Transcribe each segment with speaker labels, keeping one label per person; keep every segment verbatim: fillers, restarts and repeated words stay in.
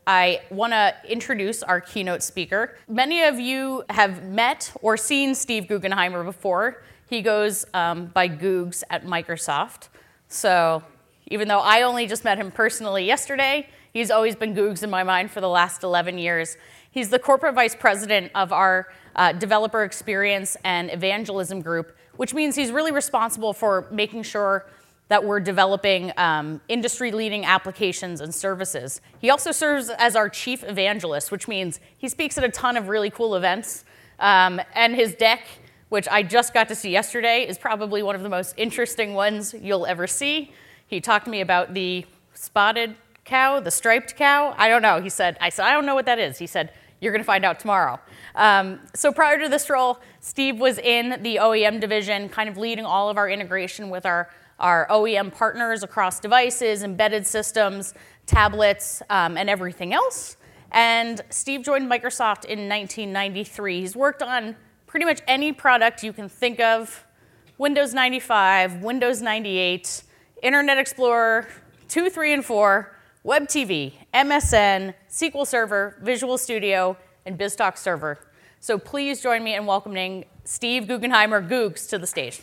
Speaker 1: I want to introduce our keynote speaker. Many of you have met or seen Steve Guggenheimer before. He goes um, by Googs at Microsoft. So even though I only just met him personally yesterday, he's always been Googs in my mind for the last eleven years. He's the corporate vice president of our uh, developer experience and evangelism group, which means he's really responsible for making sure that we're developing um, industry-leading applications and services. He also serves as our chief evangelist, which means he speaks at a ton of really cool events. Um, and his deck, which I just got to see yesterday, is probably one of the most interesting ones you'll ever see. He talked to me about the spotted cow, the striped cow. I don't know. He said, I said, I don't know what that is. He said, you're going to find out tomorrow. Um, so prior to this role, Steve was in the O E M division, kind of leading all of our integration with our our O E M partners across devices, embedded systems, tablets, um, and everything else. And Steve joined Microsoft in nineteen ninety-three. He's worked on pretty much any product you can think of: Windows ninety-five, Windows ninety-eight, Internet Explorer two, three, and four, Web T V, M S N, S Q L Server, Visual Studio, and BizTalk Server. So please join me in welcoming Steve Guggenheimer, Googs, to the stage.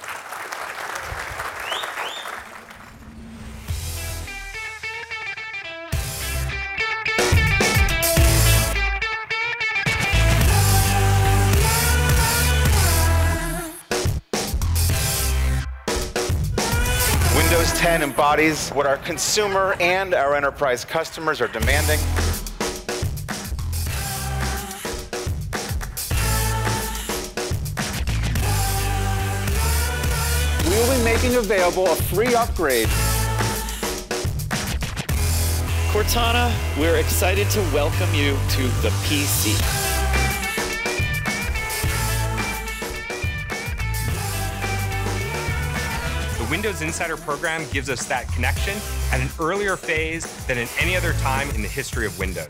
Speaker 2: Windows ten embodies what our consumer and our enterprise customers are demanding.
Speaker 3: We will be making available a free upgrade.
Speaker 4: Cortana, we're excited to welcome you to the P C.
Speaker 5: The Windows Insider program gives us that connection at an earlier phase than at any other time in the history of Windows.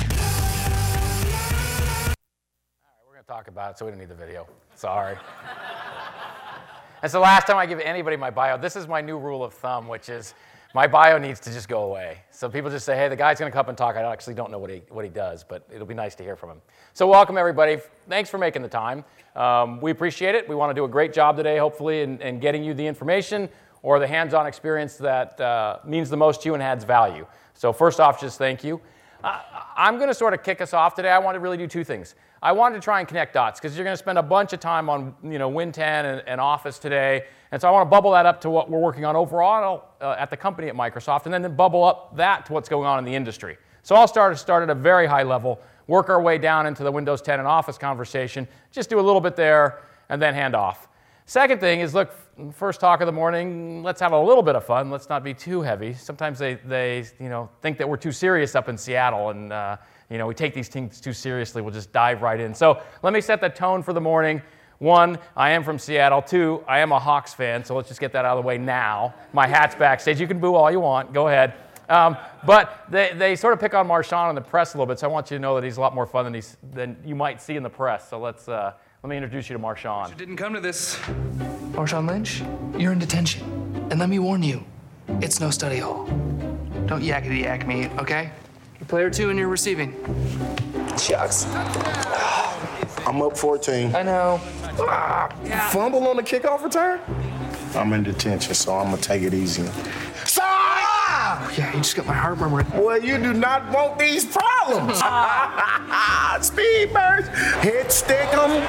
Speaker 6: All right, we're going to talk about it, so we don't need the video. Sorry. That's the last time I give anybody my bio. This is my new rule of thumb, which is my bio needs to just go away. So people just say, hey, the guy's going to come up and talk. I actually don't know what he, what he does, but it'll be nice to hear from him. So welcome, everybody. Thanks for making the time. Um, we appreciate it. We want to do a great job today, hopefully, in, in getting you the information or the hands-on experience that uh, means the most to you and adds value. So first off, just thank you. Uh, I'm going to sort of kick us off today. I want to really do two things. I wanted to try and connect dots because you're going to spend a bunch of time on you know, Win ten and, and Office today. And so I want to bubble that up to what we're working on overall uh, at the company at Microsoft, and then bubble up that to what's going on in the industry. So I'll start, start at a very high level, work our way down into the Windows ten and Office conversation, just do a little bit there, and then hand off. Second thing is, look, first talk of the morning, let's have a little bit of fun. Let's not be too heavy. Sometimes they, they you know, think that we're too serious up in Seattle, and uh, you know, we take these things too seriously. We'll just dive right in. So let me set the tone for the morning. One, I am from Seattle. Two, I am a Hawks fan, so let's just get that out of the way now. My hat's backstage. You can boo all you want. Go ahead. Um, but they, they sort of pick on Marshawn in the press a little bit, so I want you to know that he's a lot more fun than, he's, than you might see in the press. So let's uh, let me introduce you to Marshawn.
Speaker 7: You didn't come to this. Marshawn Lynch, you're in detention. And let me warn you, it's no study hall. Don't yakety yak me, okay? You're player two and you're receiving.
Speaker 8: Shucks. I'm up fourteen.
Speaker 7: I know.
Speaker 8: Ah, fumble on the kickoff return? I'm in detention, so I'm gonna take it easy. Sorry!
Speaker 7: Oh, yeah, you just got my heart murmuring.
Speaker 8: Well, you do not want these problems. Speed burst, hit stick 'em.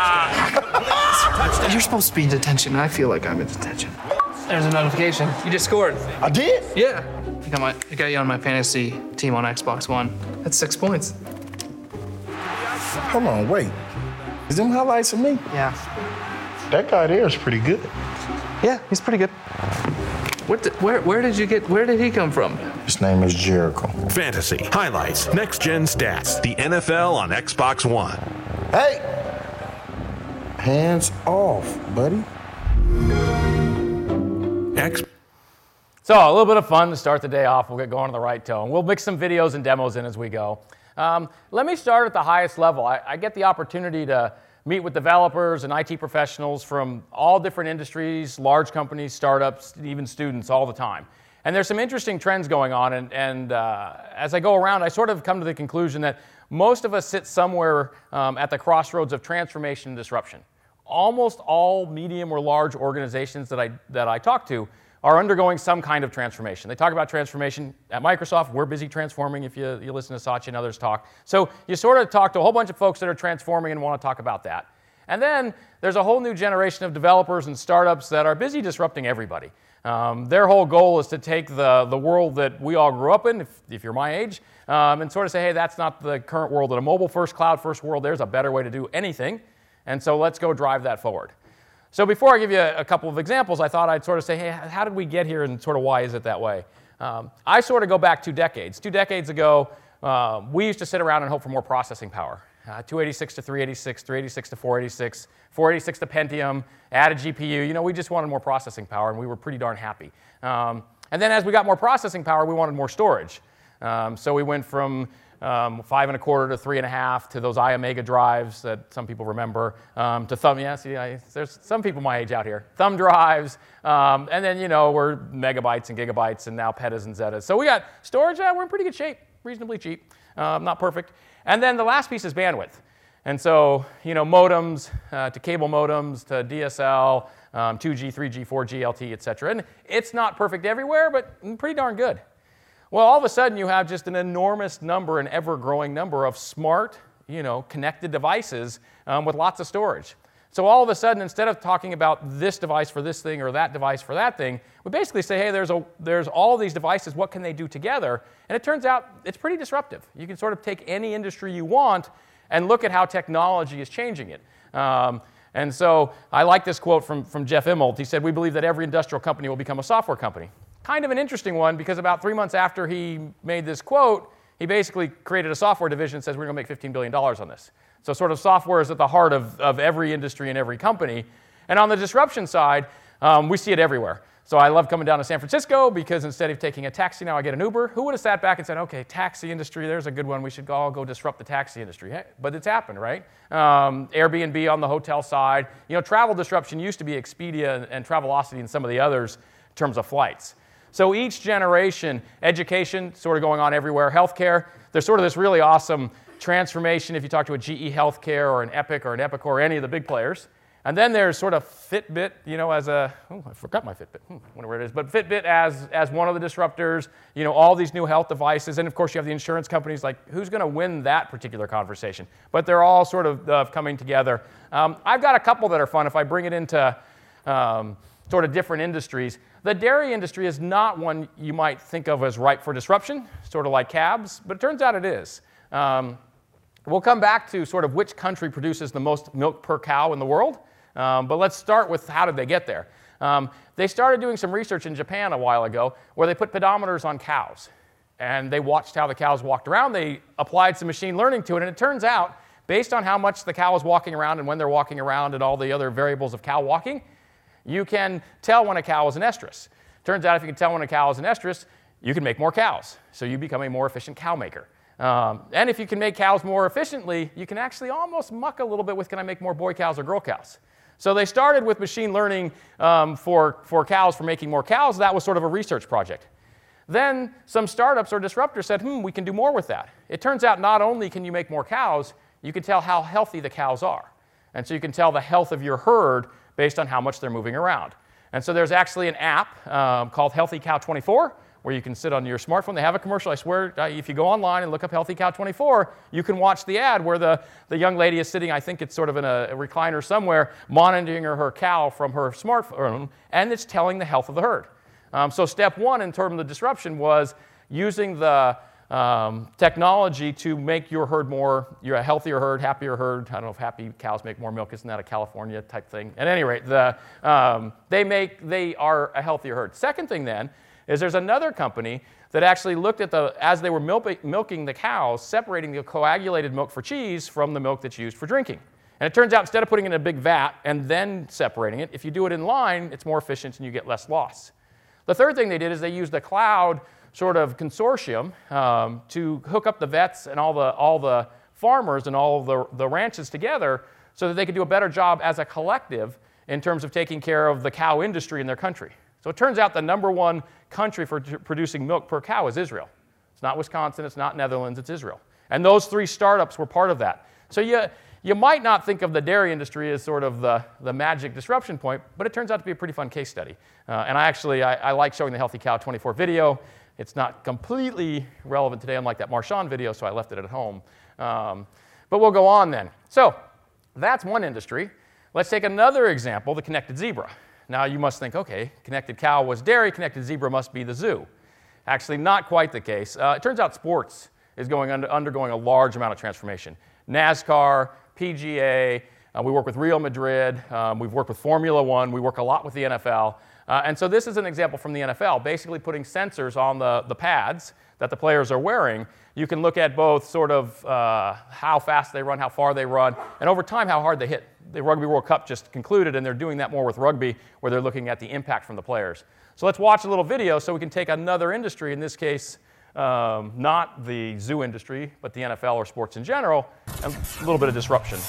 Speaker 7: You're supposed to be in detention, and I feel like I'm in detention. There's a notification. You just scored.
Speaker 8: I did?
Speaker 7: Yeah. I got, my, I got you on my fantasy team on Xbox One. That's six points.
Speaker 8: Hold on, wait. Is them highlights of me?
Speaker 7: Yeah.
Speaker 8: That guy there is pretty good.
Speaker 7: Yeah, he's pretty good. What the, where, where did you get, where did he come from?
Speaker 8: His name is Jericho.
Speaker 9: Fantasy, highlights, next-gen stats, the N F L on Xbox One.
Speaker 8: Hey! Hands off, buddy.
Speaker 9: X.
Speaker 6: So a little bit of fun to start the day off. We'll get going on the right tone. We'll mix some videos and demos in as we go. Um, let me start at the highest level. I, I get the opportunity to meet with developers and I T professionals from all different industries, large companies, startups, even students all the time. And there's some interesting trends going on, and, and uh, as I go around, I sort of come to the conclusion that most of us sit somewhere um, at the crossroads of transformation and disruption. Almost all medium or large organizations that I, that I talk to are undergoing some kind of transformation. They talk about transformation at Microsoft. We're busy transforming if you, you listen to Satya and others talk. So you sort of talk to a whole bunch of folks that are transforming and want to talk about that. And then there's a whole new generation of developers and startups that are busy disrupting everybody. Um, their whole goal is to take the, the world that we all grew up in, if, if you're my age, um, and sort of say, hey, that's not the current world. In a mobile-first, cloud-first world, there's a better way to do anything. And so let's go drive that forward. So before I give you a, a couple of examples, I thought I'd sort of say, hey, how did we get here and sort of why is it that way? Um, I sort of go back two decades. Two decades ago, uh, we used to sit around and hope for more processing power. Uh, two eighty-six to three eighty-six, three eighty-six to four eighty-six, four eighty-six to Pentium, add a G P U. You know, we just wanted more processing power, and we were pretty darn happy. Um, and then as we got more processing power, we wanted more storage. Um, so we went from um, five and a quarter to three and a half to those iOmega drives that some people remember, um, to thumb, yeah, see, I, there's some people my age out here, thumb drives, um, and then, you know, we're megabytes and gigabytes, and now petas and zetas. So we got storage, uh, we're in pretty good shape, reasonably cheap, um, not perfect. And then the last piece is bandwidth. And so, you know, modems uh, to cable modems to D S L, um, two G, three G, four G, L T, et cetera. And it's not perfect everywhere, but pretty darn good. Well, all of a sudden you have just an enormous number, an ever-growing number of smart, you know, connected devices um, with lots of storage. So all of a sudden, instead of talking about this device for this thing or that device for that thing, we basically say, hey, there's, a, there's all these devices, what can they do together? And it turns out it's pretty disruptive. You can sort of take any industry you want and look at how technology is changing it. Um, and so I like this quote from, from Jeff Immelt. He said, we believe that every industrial company will become a software company. Kind of an interesting one, because about three months after he made this quote, he basically created a software division and says, we're going to make fifteen billion dollars on this. So sort of software is at the heart of, of every industry and every company. And on the disruption side, um, we see it everywhere. So I love coming down to San Francisco because instead of taking a taxi, now I get an Uber. Who would have sat back and said, okay, taxi industry, there's a good one. We should all go disrupt the taxi industry. Hey, but it's happened, right? Um, Airbnb on the hotel side. You know, travel disruption used to be Expedia and, and Travelocity and some of the others in terms of flights. So each generation, education sort of going on everywhere. Healthcare, there's sort of this really awesome transformation if you talk to a G E Healthcare or an Epic or an Epicor or any of the big players. And then there's sort of Fitbit, you know, as a, oh, I forgot my Fitbit, hmm, I wonder where it is, but Fitbit as, as one of the disruptors, you know, all these new health devices, and of course you have the insurance companies, like who's going to win that particular conversation? But they're all sort of uh, coming together. Um, I've got a couple that are fun if I bring it into um, sort of different industries. The dairy industry is not one you might think of as ripe for disruption, sort of like cabs, but it turns out it is. Um, we'll come back to sort of which country produces the most milk per cow in the world, um, but let's start with how did they get there. Um, they started doing some research in Japan a while ago where they put pedometers on cows, and they watched how the cows walked around. They applied some machine learning to it, and it turns out, based on how much the cow is walking around and when they're walking around and all the other variables of cow walking, you can tell when a cow is an estrus. Turns out if you can tell when a cow is an estrus, you can make more cows. So you become a more efficient cow maker. Um, and if you can make cows more efficiently, you can actually almost muck a little bit with, can I make more boy cows or girl cows? So they started with machine learning um, for, for cows, for making more cows. That was sort of a research project. Then some startups or disruptors said, hmm, we can do more with that. It turns out not only can you make more cows, you can tell how healthy the cows are. And so you can tell the health of your herd based on how much they're moving around. And so there's actually an app um, called Healthy Cow twenty-four, where you can sit on your smartphone. They have a commercial. I swear, uh, if you go online and look up Healthy Cow twenty-four, you can watch the ad where the, the young lady is sitting, I think it's sort of in a, a recliner somewhere, monitoring her, her cow from her smartphone, and it's telling the health of the herd. Um, so step one in terms of the disruption was using the Um, technology to make your herd more, you're a healthier herd, happier herd. I don't know if happy cows make more milk. Isn't that a California type thing? At any rate, the, um, they, make, they are a healthier herd. Second thing then is there's another company that actually looked at the, as they were milk, milking the cows, separating the coagulated milk for cheese from the milk that's used for drinking. And it turns out instead of putting it in a big vat and then separating it, if you do it in line, it's more efficient and you get less loss. The third thing they did is they used a cloud sort of consortium um, to hook up the vets and all the, all the farmers and all the, the ranches together so that they could do a better job as a collective in terms of taking care of the cow industry in their country. So it turns out the number one country for t- producing milk per cow is Israel. It's not Wisconsin, it's not Netherlands, it's Israel. And those three startups were part of that. So you, you might not think of the dairy industry as sort of the, the magic disruption point, but it turns out to be a pretty fun case study. Uh, and I actually, I, I like showing the Healthy Cow twenty-four video. It's not completely relevant today, unlike that Marchand video, so I left it at home. Um, but we'll go on then. So that's one industry. Let's take another example, the connected zebra. Now you must think, okay, connected cow was dairy, connected zebra must be the zoo. Actually, not quite the case. Uh, it turns out sports is going under, undergoing a large amount of transformation. NASCAR, P G A, uh, we work with Real Madrid, um, we've worked with Formula One, we work a lot with the N F L. Uh, and so this is an example from the N F L, basically putting sensors on the, the pads that the players are wearing. You can look at both sort of uh, how fast they run, how far they run, and over time how hard they hit. The Rugby World Cup just concluded, and they're doing that more with rugby, where they're looking at the impact from the players. So let's watch a little video so we can take another industry, in this case, um, not the zoo industry, but the N F L or sports in general, and a little bit of disruption.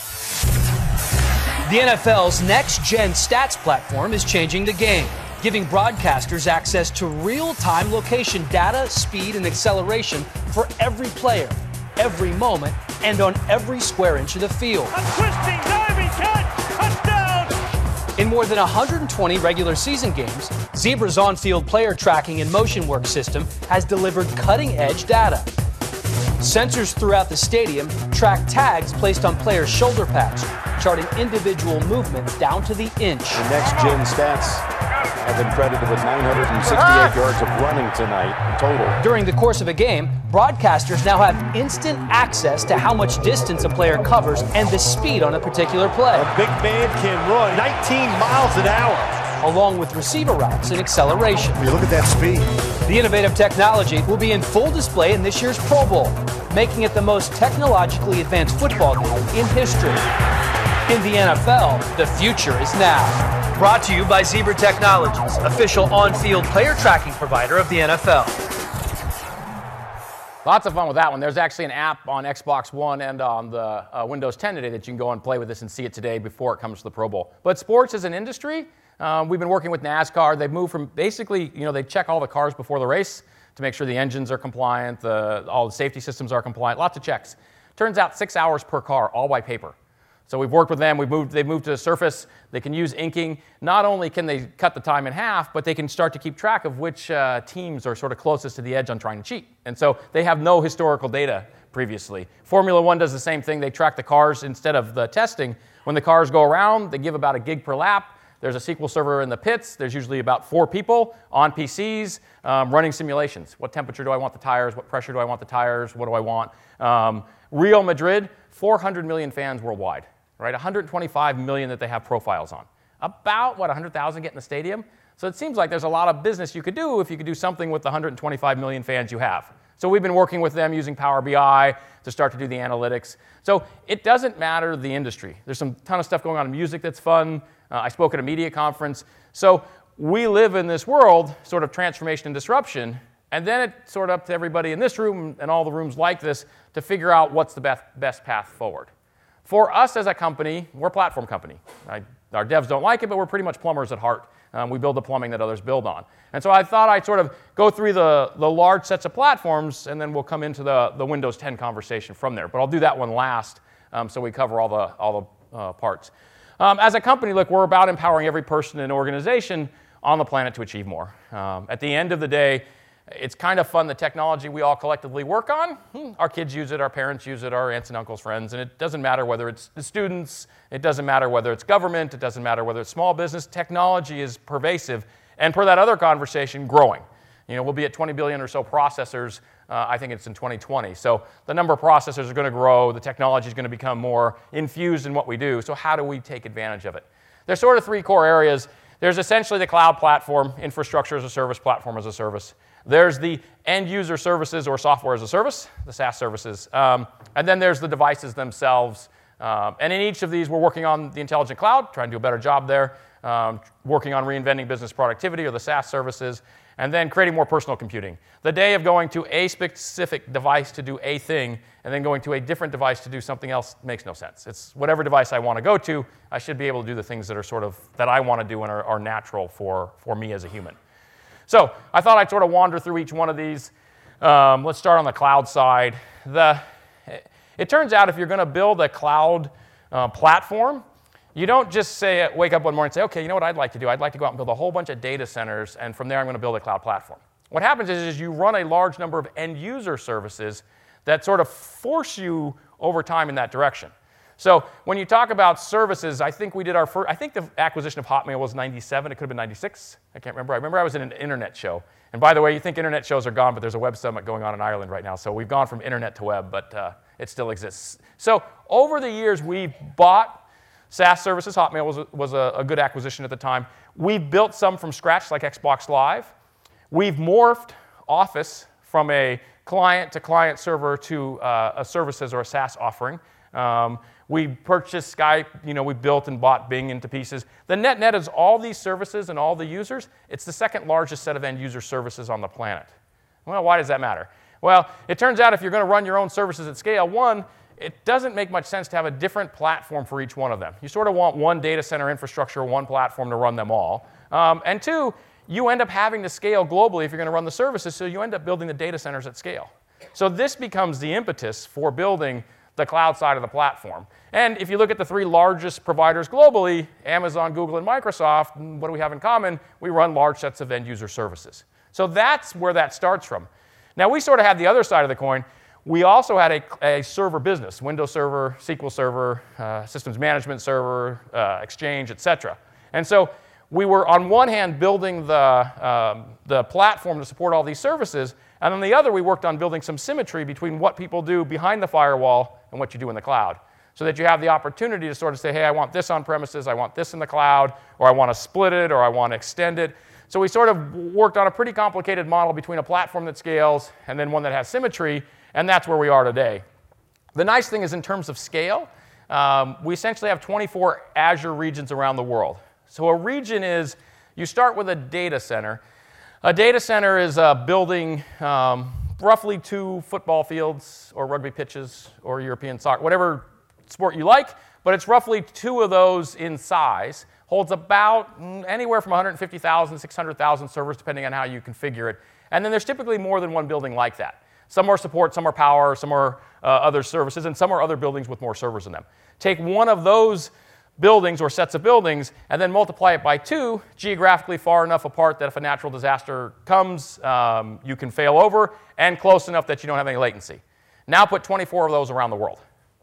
Speaker 10: The N F L's next-gen stats platform is changing the game, giving broadcasters access to real-time location data, speed, and acceleration for every player, every moment, and on every square inch of the field.
Speaker 11: A twisting, diving catch, touchdown!
Speaker 10: In more than one hundred twenty regular season games, Zebra's on-field player tracking and motion work system has delivered cutting-edge data. Sensors throughout the stadium track tags placed on players' shoulder pads, charting individual movement down to the inch.
Speaker 12: The next-gen stats have been credited with nine hundred sixty-eight yards of running tonight total.
Speaker 10: During the course of a game, broadcasters now have instant access to how much distance a player covers and the speed on a particular play.
Speaker 11: A big man can run nineteen miles an hour,
Speaker 10: along with receiver routes and acceleration.
Speaker 12: You look at that speed.
Speaker 10: The innovative technology will be in full display in this year's Pro Bowl, making it the most technologically advanced football game in history. In the N F L, the future is now. Brought to you by Zebra Technologies, official on-field player tracking provider of the N F L.
Speaker 6: Lots of fun with that one. There's actually an app on Xbox One and on the uh, Windows ten today that you can go and play with this and see it today before it comes to the Pro Bowl. But sports as an industry, um, we've been working with NASCAR. They've moved from basically, you know, they check all the cars before the race to make sure the engines are compliant, the, all the safety systems are compliant, lots of checks. Turns out six hours per car, all by paper. So we've worked with them, we've moved, they've moved to the surface, they can use inking. Not only can they cut the time in half, but they can start to keep track of which uh, teams are sort of closest to the edge on trying to cheat. And so they have no historical data previously. Formula One does the same thing, they track the cars instead of the testing. When the cars go around, they give about a gig per lap. There's a S Q L server in the pits. There's usually about four people on P Cs um, running simulations. What temperature do I want the tires? What pressure do I want the tires? What do I want? Um, Real Madrid, four hundred million fans worldwide. Right, one hundred twenty-five million that they have profiles on. About, what, one hundred thousand get in the stadium? So it seems like there's a lot of business you could do if you could do something with the one hundred twenty-five million fans you have. So we've been working with them using Power B I to start to do the analytics. So it doesn't matter the industry. There's some ton of stuff going on in music that's fun. Uh, I spoke at a media conference. So we live in this world, sort of transformation and disruption, and then it's sort of up to everybody in this room and all the rooms like this to figure out what's the best, best path forward. For us as a company, we're a platform company. I, our devs don't like it, but we're pretty much plumbers at heart. Um, we build the plumbing that others build on. And so I thought I'd sort of go through the, the large sets of platforms, and then we'll come into the, the Windows ten conversation from there. But I'll do that one last, um, so we cover all the, all the uh, parts. Um, as a company, look, we're about empowering every person and organization on the planet to achieve more. Um, at the end of the day, it's kind of fun, the technology we all collectively work on. Hmm, our kids use it, our parents use it, our aunts and uncles, friends, and it doesn't matter whether it's the students, it doesn't matter whether it's government, it doesn't matter whether it's small business. Technology is pervasive, and per that other conversation, growing. You know, we'll be at twenty billion or so processors, uh, I think it's in twenty twenty. So the number of processors are going to grow, the technology is going to become more infused in what we do, so how do we take advantage of it? There's sort of three core areas. There's essentially the cloud platform, infrastructure as a service, platform as a service. There's the end user services or software as a service, the SaaS services. Um, and then there's the devices themselves. Um, and in each of these, we're working on the intelligent cloud, trying to do a better job there, um, working on reinventing business productivity or the SaaS services, and then creating more personal computing. The day of going to a specific device to do a thing and then going to a different device to do something else makes no sense. It's whatever device I want to go to, I should be able to do the things that are sort of, that I want to do and are, are natural for, for me as a human. So I thought I'd sort of wander through each one of these. Um, let's start on the cloud side. The, it turns out if you're going to build a cloud uh, platform, you don't just say, wake up one morning and say, okay, you know what I'd like to do? I'd like to go out and build a whole bunch of data centers, and from there I'm going to build a cloud platform. What happens is, is you run a large number of end user services that sort of force you over time in that direction. So when you talk about services, I think we did our first, I think the acquisition of Hotmail was ninety-seven, it could have been ninety-six, I can't remember. I remember I was in an internet show. And by the way, you think internet shows are gone, but there's a web summit going on in Ireland right now. So we've gone from internet to web, but uh, it still exists. So over the years, we've bought SaaS services. Hotmail was, a, was a, a good acquisition at the time. We've built some from scratch, like Xbox Live. We've morphed Office from a client to client server to uh, a services or a SaaS offering. Um, we purchased Skype, you know, we built and bought Bing into pieces. The net net is all these services and all the users, it's the second largest set of end user services on the planet. Well, why does that matter? Well, it turns out if you're going to run your own services at scale, one, it doesn't make much sense to have a different platform for each one of them. You sort of want one data center infrastructure, one platform to run them all. Um, and two, you end up having to scale globally if you're going to run the services, so you end up building the data centers at scale. So this becomes the impetus for building the cloud side of the platform. And if you look at the three largest providers globally, Amazon, Google, and Microsoft, what do we have in common? We run large sets of end user services. So that's where that starts from. Now we sort of had the other side of the coin. We also had a, a server business, Windows Server, S Q L Server, uh, Systems Management Server, uh, Exchange, et cetera. And so we were on one hand building the, um, the platform to support all these services, and on the other we worked on building some symmetry between what people do behind the firewall and what you do in the cloud, so that you have the opportunity to sort of say, hey, I want this on premises, I want this in the cloud, or I want to split it, or I want to extend it. So we sort of worked on a pretty complicated model between a platform that scales and then one that has symmetry, and that's where we are today. The nice thing is in terms of scale, um, we essentially have twenty-four Azure regions around the world. So a region is, you start with a data center. A data center is a building um, roughly two football fields or rugby pitches or European soccer, whatever sport you like, but it's roughly two of those in size, holds about anywhere from one hundred fifty thousand, six hundred thousand servers, depending on how you configure it. And then there's typically more than one building like that. Some are support, some are power, some are uh, other services, and some are other buildings with more servers in them. Take one of those buildings or sets of buildings and then multiply it by two, geographically far enough apart that if a natural disaster comes, um, you can fail over, and close enough that you don't have any latency. Now put twenty-four of those around the world.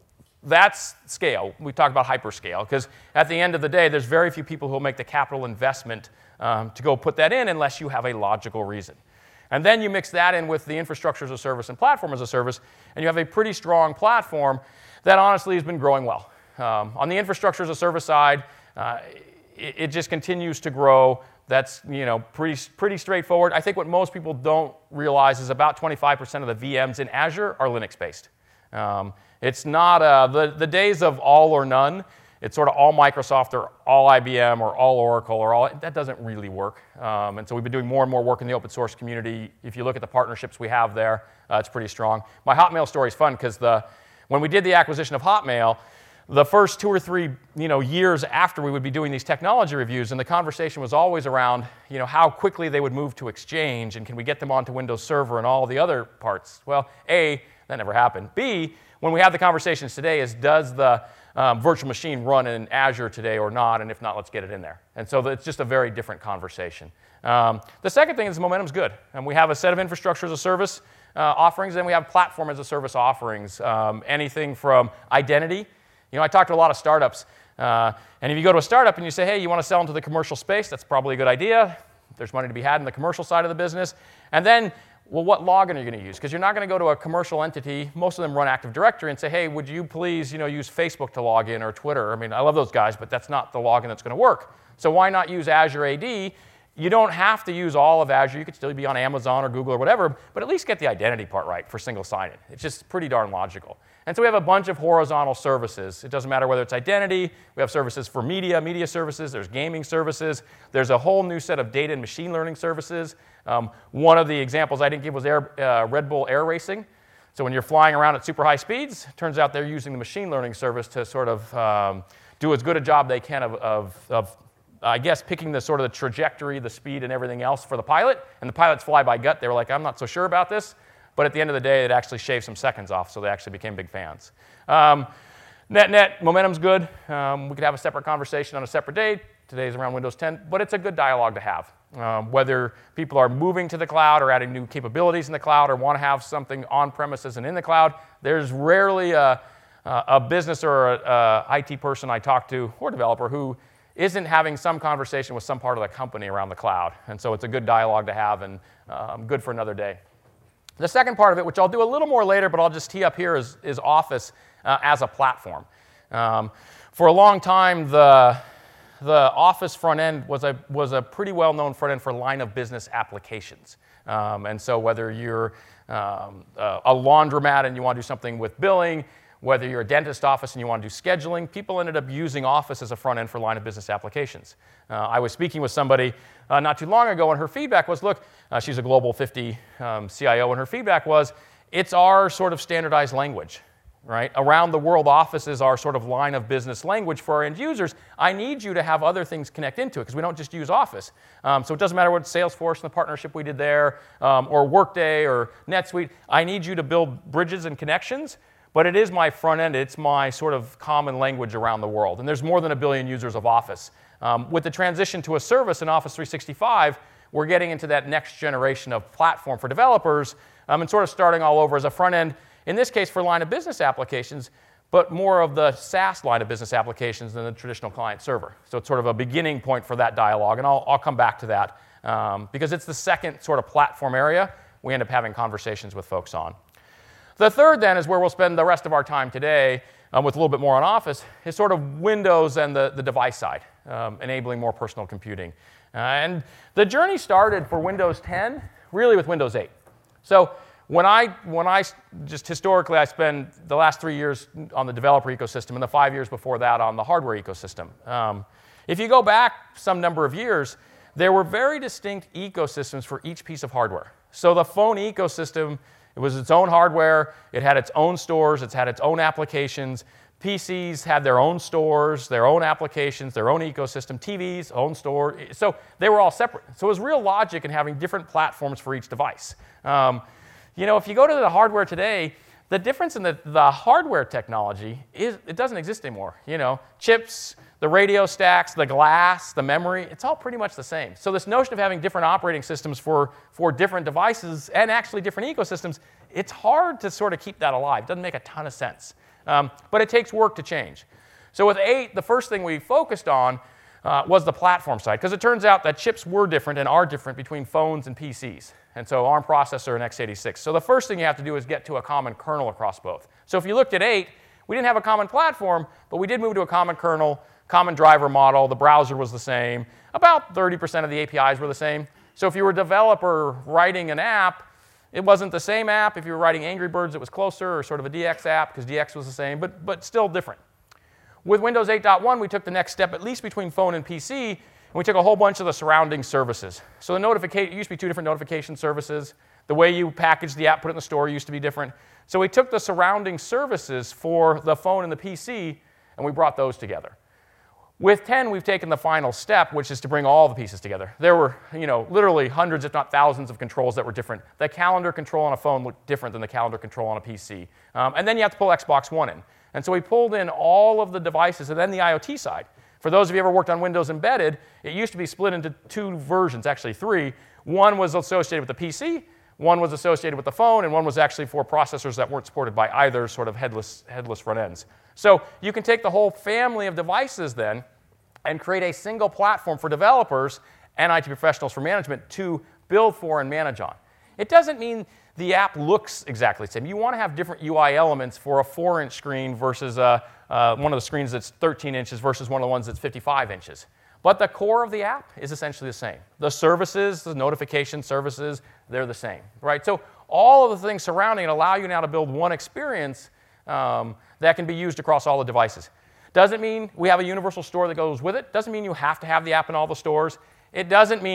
Speaker 6: That's scale. We talked about hyperscale, because at the end of the day, there's very few people who will make the capital investment um, to go put that in unless you have a logical reason. And then you mix that in with the infrastructure as a service and platform as a service, and you have a pretty strong platform that honestly has been growing well. Um, on the infrastructure as a service side, uh, it, it just continues to grow. That's, you know, pretty, pretty straightforward. I think what most people don't realize is about twenty-five percent of the V Ms in Azure are Linux-based. Um, it's not uh, the, the days of all or none. It's sort of all Microsoft or all I B M or all Oracle or all, that doesn't really work. Um, and so we've been doing more and more work in the open source community. If you look at the partnerships we have there, uh, it's pretty strong. My Hotmail story is fun because the, when we did the acquisition of Hotmail, the first two or three you know, years after we would be doing these technology reviews, and the conversation was always around you know, how quickly they would move to Exchange, and can we get them onto Windows Server and all the other parts. Well, A, that never happened. B, when we have the conversations today is, does the um, virtual machine run in Azure today or not, and if not, let's get it in there. And so it's just a very different conversation. Um, the second thing is momentum's good, and we have a set of infrastructure as a service uh, offerings, and we have platform as a service offerings, um, anything from identity. You know, I talk to a lot of startups, uh, and if you go to a startup and you say, hey, you want to sell into the commercial space, that's probably a good idea. There's money to be had in the commercial side of the business. And then, well, what login are you going to use? Because you're not going to go to a commercial entity, most of them run Active Directory, and say, hey, would you please you know, use Facebook to log in or Twitter? I mean, I love those guys, but that's not the login that's going to work. So why not use Azure A D? You don't have to use all of Azure. You could still be on Amazon or Google or whatever, but at least get the identity part right for single sign-in. It's just pretty darn logical. And so we have a bunch of horizontal services. It doesn't matter whether it's identity. We have services for media, media services. There's gaming services. There's a whole new set of data and machine learning services. Um, one of the examples I didn't give was air, uh, Red Bull Air Racing. So when you're flying around at super high speeds, it turns out they're using the machine learning service to sort of um, do as good a job they can of, of, of I guess, picking the sort of the trajectory, the speed, and everything else for the pilot. And the pilots fly by gut. They were like, I'm not so sure about this. But at the end of the day, it actually shaved some seconds off, so they actually became big fans. Um, net, net, momentum's good. Um, we could have a separate conversation on a separate day. Today's around Windows ten, but it's a good dialogue to have. Um, whether people are moving to the cloud or adding new capabilities in the cloud or want to have something on premises and in the cloud, there's rarely a, a business or a, a I T person I talk to or developer who isn't having some conversation with some part of the company around the cloud. And so it's a good dialogue to have and um, good for another day. The second part of it, which I'll do a little more later, but I'll just tee up here, is, is Office uh, as a platform. Um, for a long time, the The Office front end was a, was a pretty well-known front end for line of business applications. Um, and so whether you're um, a, a laundromat and you want to do something with billing, whether you're a dentist office and you want to do scheduling, people ended up using Office as a front end for line of business applications. Uh, I was speaking with somebody uh, not too long ago, and her feedback was, look, uh, she's a Global fifty um, C I O, and her feedback was, it's our sort of standardized language. Right? Around the world, Office is our sort of line of business language for our end users. I need you to have other things connect into it because we don't just use Office. Um, so it doesn't matter what Salesforce and the partnership we did there, um, or Workday or NetSuite. I need you to build bridges and connections, but it is my front end. It's my sort of common language around the world. And there's more than a billion users of Office. Um, with the transition to a service in Office three sixty-five, we're getting into that next generation of platform for developers um, and sort of starting all over as a front end. In this case, for line of business applications, but more of the SaaS line of business applications than the traditional client server. So it's sort of a beginning point for that dialogue, and I'll, I'll come back to that um, because it's the second sort of platform area we end up having conversations with folks on. The third, then, is where we'll spend the rest of our time today um, with a little bit more on Office, is sort of Windows and the, the device side, um, enabling more personal computing. Uh, and the journey started for Windows ten really with Windows eight. So When I, when I, just historically, I spend the last three years on the developer ecosystem and the five years before that on the hardware ecosystem. Um, if you go back some number of years, there were very distinct ecosystems for each piece of hardware. So the phone ecosystem, it was its own hardware, it had its own stores, it had its own applications. P Cs had their own stores, their own applications, their own ecosystem, T Vs, own store. So they were all separate. So it was real logic in having different platforms for each device. Um, You know, if you go to the hardware today, the difference in the, the hardware technology is it doesn't exist anymore. You know, chips, the radio stacks, the glass, the memory, it's all pretty much the same. So this notion of having different operating systems for, for different devices and actually different ecosystems, it's hard to sort of keep that alive. It doesn't make a ton of sense. Um, but it takes work to change. So with eight, the first thing we focused on uh, was the platform side, because it turns out that chips were different and are different between phones and P Cs. And so ARM processor and x eighty-six. So the first thing you have to do is get to a common kernel across both. So if you looked at eight, we didn't have a common platform, but we did move to a common kernel, common driver model. The browser was the same. About thirty percent of the A P Is were the same. So if you were a developer writing an app, it wasn't the same app. If you were writing Angry Birds, it was closer, or sort of a D X app, because D X was the same, but, but still different. With Windows eight point one, we took the next step, at least between phone and P C, and we took a whole bunch of the surrounding services. So the notification, it used to be two different notification services. The way you packaged the app, put it in the store, used to be different. So we took the surrounding services for the phone and the P C, and we brought those together. With ten, we've taken the final step, which is to bring all the pieces together. There were, you know, literally hundreds, if not thousands, of controls that were different. The calendar control on a phone looked different than the calendar control on a P C. Um, and then you have to pull Xbox One in. And so we pulled in all of the devices, and then the IoT side. For those of you who ever worked on Windows Embedded, it used to be split into two versions, actually three. One was associated with the P C, one was associated with the phone, and one was actually for processors that weren't supported by either sort of headless, headless front ends. So you can take the whole family of devices then and create a single platform for developers and I T professionals for management to build for and manage on. It doesn't mean the app looks exactly the same. You want to have different U I elements for a four-inch screen versus a, uh, one of the screens that's thirteen inches versus one of the ones that's fifty-five inches. But the core of the app is essentially the same. The services, the notification services, they're the same, right? So all of the things surrounding it allow you now to build one experience um, that can be used across all the devices. Doesn't mean we have a universal store that goes with it. Doesn't mean you have to have the app in all the stores. It doesn't mean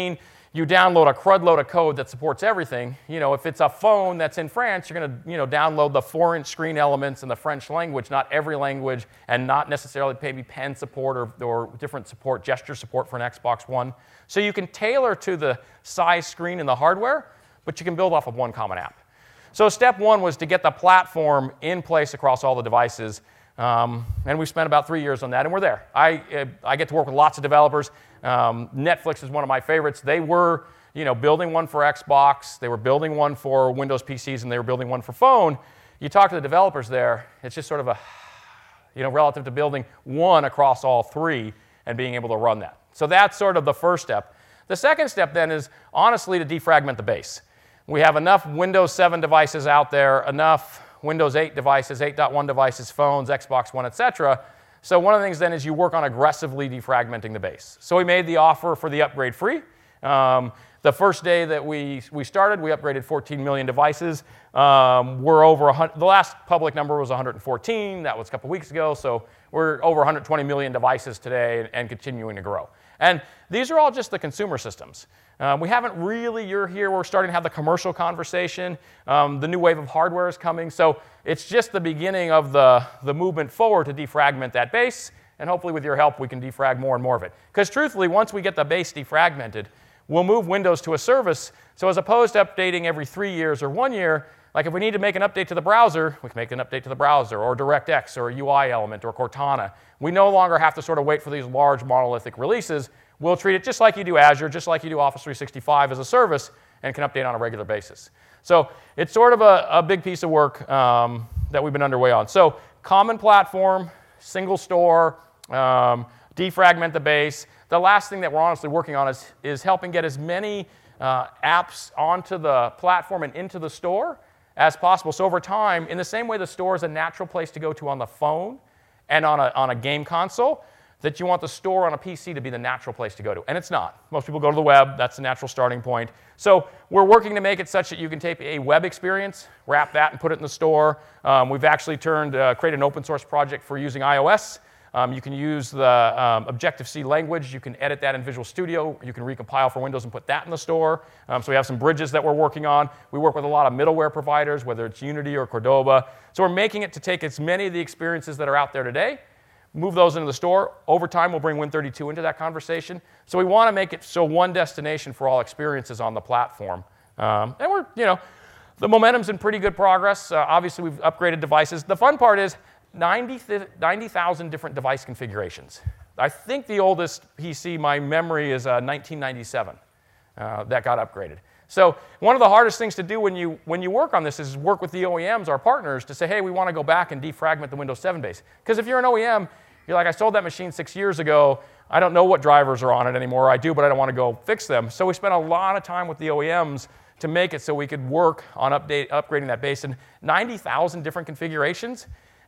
Speaker 6: you download a crud load of code that supports everything. You know, if it's a phone that's in France, you're going to, you know, download the four-inch screen elements in the French language, not every language, and not necessarily maybe pen support or, or different support, gesture support for an Xbox One. So you can tailor to the size screen and the hardware, but you can build off of one common app. So step one was to get the platform in place across all the devices. Um, and we spent about three years on that, and we're there. I, uh, I get to work with lots of developers. Um, Netflix is one of my favorites. They were, you know, building one for Xbox. They were building one for Windows P Cs, and they were building one for phone. You talk to the developers there, it's just sort of a, you know, relative to building one across all three and being able to run that. So that's sort of the first step. The second step then is honestly to defragment the base. We have enough Windows seven devices out there, enough Windows eight devices, eight point one devices, phones, Xbox One, et cetera. So one of the things then is you work on aggressively defragmenting the base. So we made the offer for the upgrade free. Um, the first day that we, we started, we upgraded fourteen million devices. Um, we're over one hundred, the last public number was one hundred fourteen. That was a couple weeks ago. So we're over one hundred twenty million devices today and, and continuing to grow. And these are all just the consumer systems. Um, we haven't really, you're here, we're starting to have the commercial conversation. Um, the new wave of hardware is coming. So it's just the beginning of the, the movement forward to defragment that base. And hopefully with your help, we can defrag more and more of it. Because truthfully, once we get the base defragmented, we'll move Windows to a service. So as opposed to updating every three years or one year, like if we need to make an update to the browser, we can make an update to the browser or DirectX or a U I element or Cortana. We no longer have to sort of wait for these large monolithic releases. We'll treat it just like you do Azure, just like you do Office three sixty-five as a service, and can update on a regular basis. So it's sort of a, a big piece of work um, that we've been underway on. So common platform, single store, um, defragment the base. The last thing that we're honestly working on is, is helping get as many uh, apps onto the platform and into the store as possible. So over time, in the same way the store is a natural place to go to on the phone and on a, on a game console, that you want the store on a P C to be the natural place to go to. And it's not. Most people go to the web. That's the natural starting point. So we're working to make it such that you can take a web experience, wrap that, and put it in the store. Um, we've actually turned, uh, created an open source project for using iOS. Um, you can use the um, Objective-C language. You can edit that in Visual Studio. You can recompile for Windows and put that in the store. Um, so we have some bridges that we're working on. We work with a lot of middleware providers, whether it's Unity or Cordova. So we're making it to take as many of the experiences that are out there today, move those into the store. Over time, we'll bring Win thirty-two into that conversation. So we want to make it so one destination for all experiences on the platform. Um, and we're, you know, the momentum's in pretty good progress. Uh, obviously, we've upgraded devices. The fun part is ninety thousand different device configurations. I think the oldest P C, my memory, is uh, nineteen ninety-seven uh, that got upgraded. So one of the hardest things to do when you, when you work on this is work with the O E Ms, our partners, to say, hey, we want to go back and defragment the Windows seven base. Because if you're an O E M, you're like, I sold that machine six years ago. I don't know what drivers are on it anymore. I do, but I don't want to go fix them. So we spent a lot of time with the O E Ms to make it so we could work on update, upgrading that base. And ninety thousand different configurations.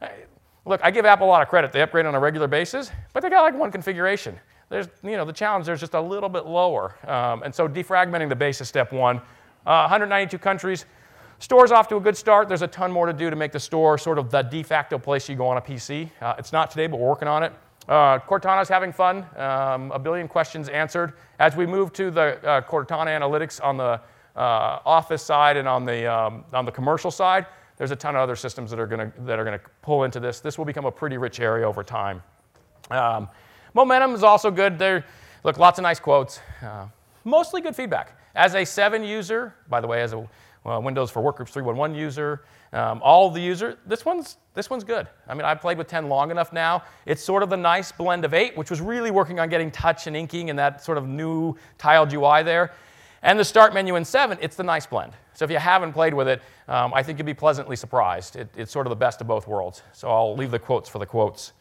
Speaker 6: Look, I give Apple a lot of credit. They upgrade on a regular basis, but they got like one configuration. There's, you know, the challenge there's just a little bit lower. Um, and so defragmenting the base is step one. Uh, one hundred ninety-two countries. Store's off to a good start. There's a ton more to do to make the store sort of the de facto place you go on a P C. Uh, it's not today, but we're working on it. Uh, Cortana's having fun. Um, a billion questions answered. As we move to the uh, Cortana analytics on the uh, Office side and on the, um, on the commercial side, there's a ton of other systems that are going to that are going to pull into this. This will become a pretty rich area over time. Um, momentum is also good. There, look, lots of nice quotes. Uh, mostly good feedback. As a seven user, by the way, as a uh, Windows for Workgroups three point one user, um, all of the user, this one's this one's good. I mean, I've played with ten long enough now. It's sort of the nice blend of eight, which was really working on getting touch and inking and that sort of new tiled U I there. And the start menu in seven, it's the nice blend. So if you haven't played with it, um, I think you'll be pleasantly surprised. It, it's sort of the best of both worlds. So I'll leave the quotes for the quotes.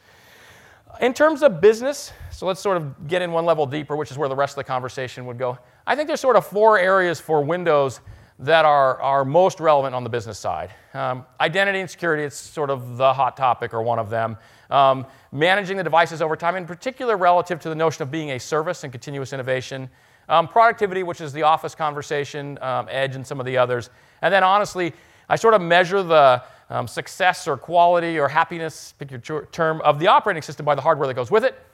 Speaker 6: In terms of business, so let's sort of get in one level deeper, which is where the rest of the conversation would go. I think there's sort of four areas for Windows that are, are most relevant on the business side. Um, identity and security, it's sort of the hot topic or one of them. Um, managing the devices over time, in particular relative to the notion of being a service and continuous innovation. Um, productivity, which is the Office conversation, um, Edge and some of the others. And then honestly, I sort of measure the um, success or quality or happiness, pick your term, of the operating system by the hardware that goes with it.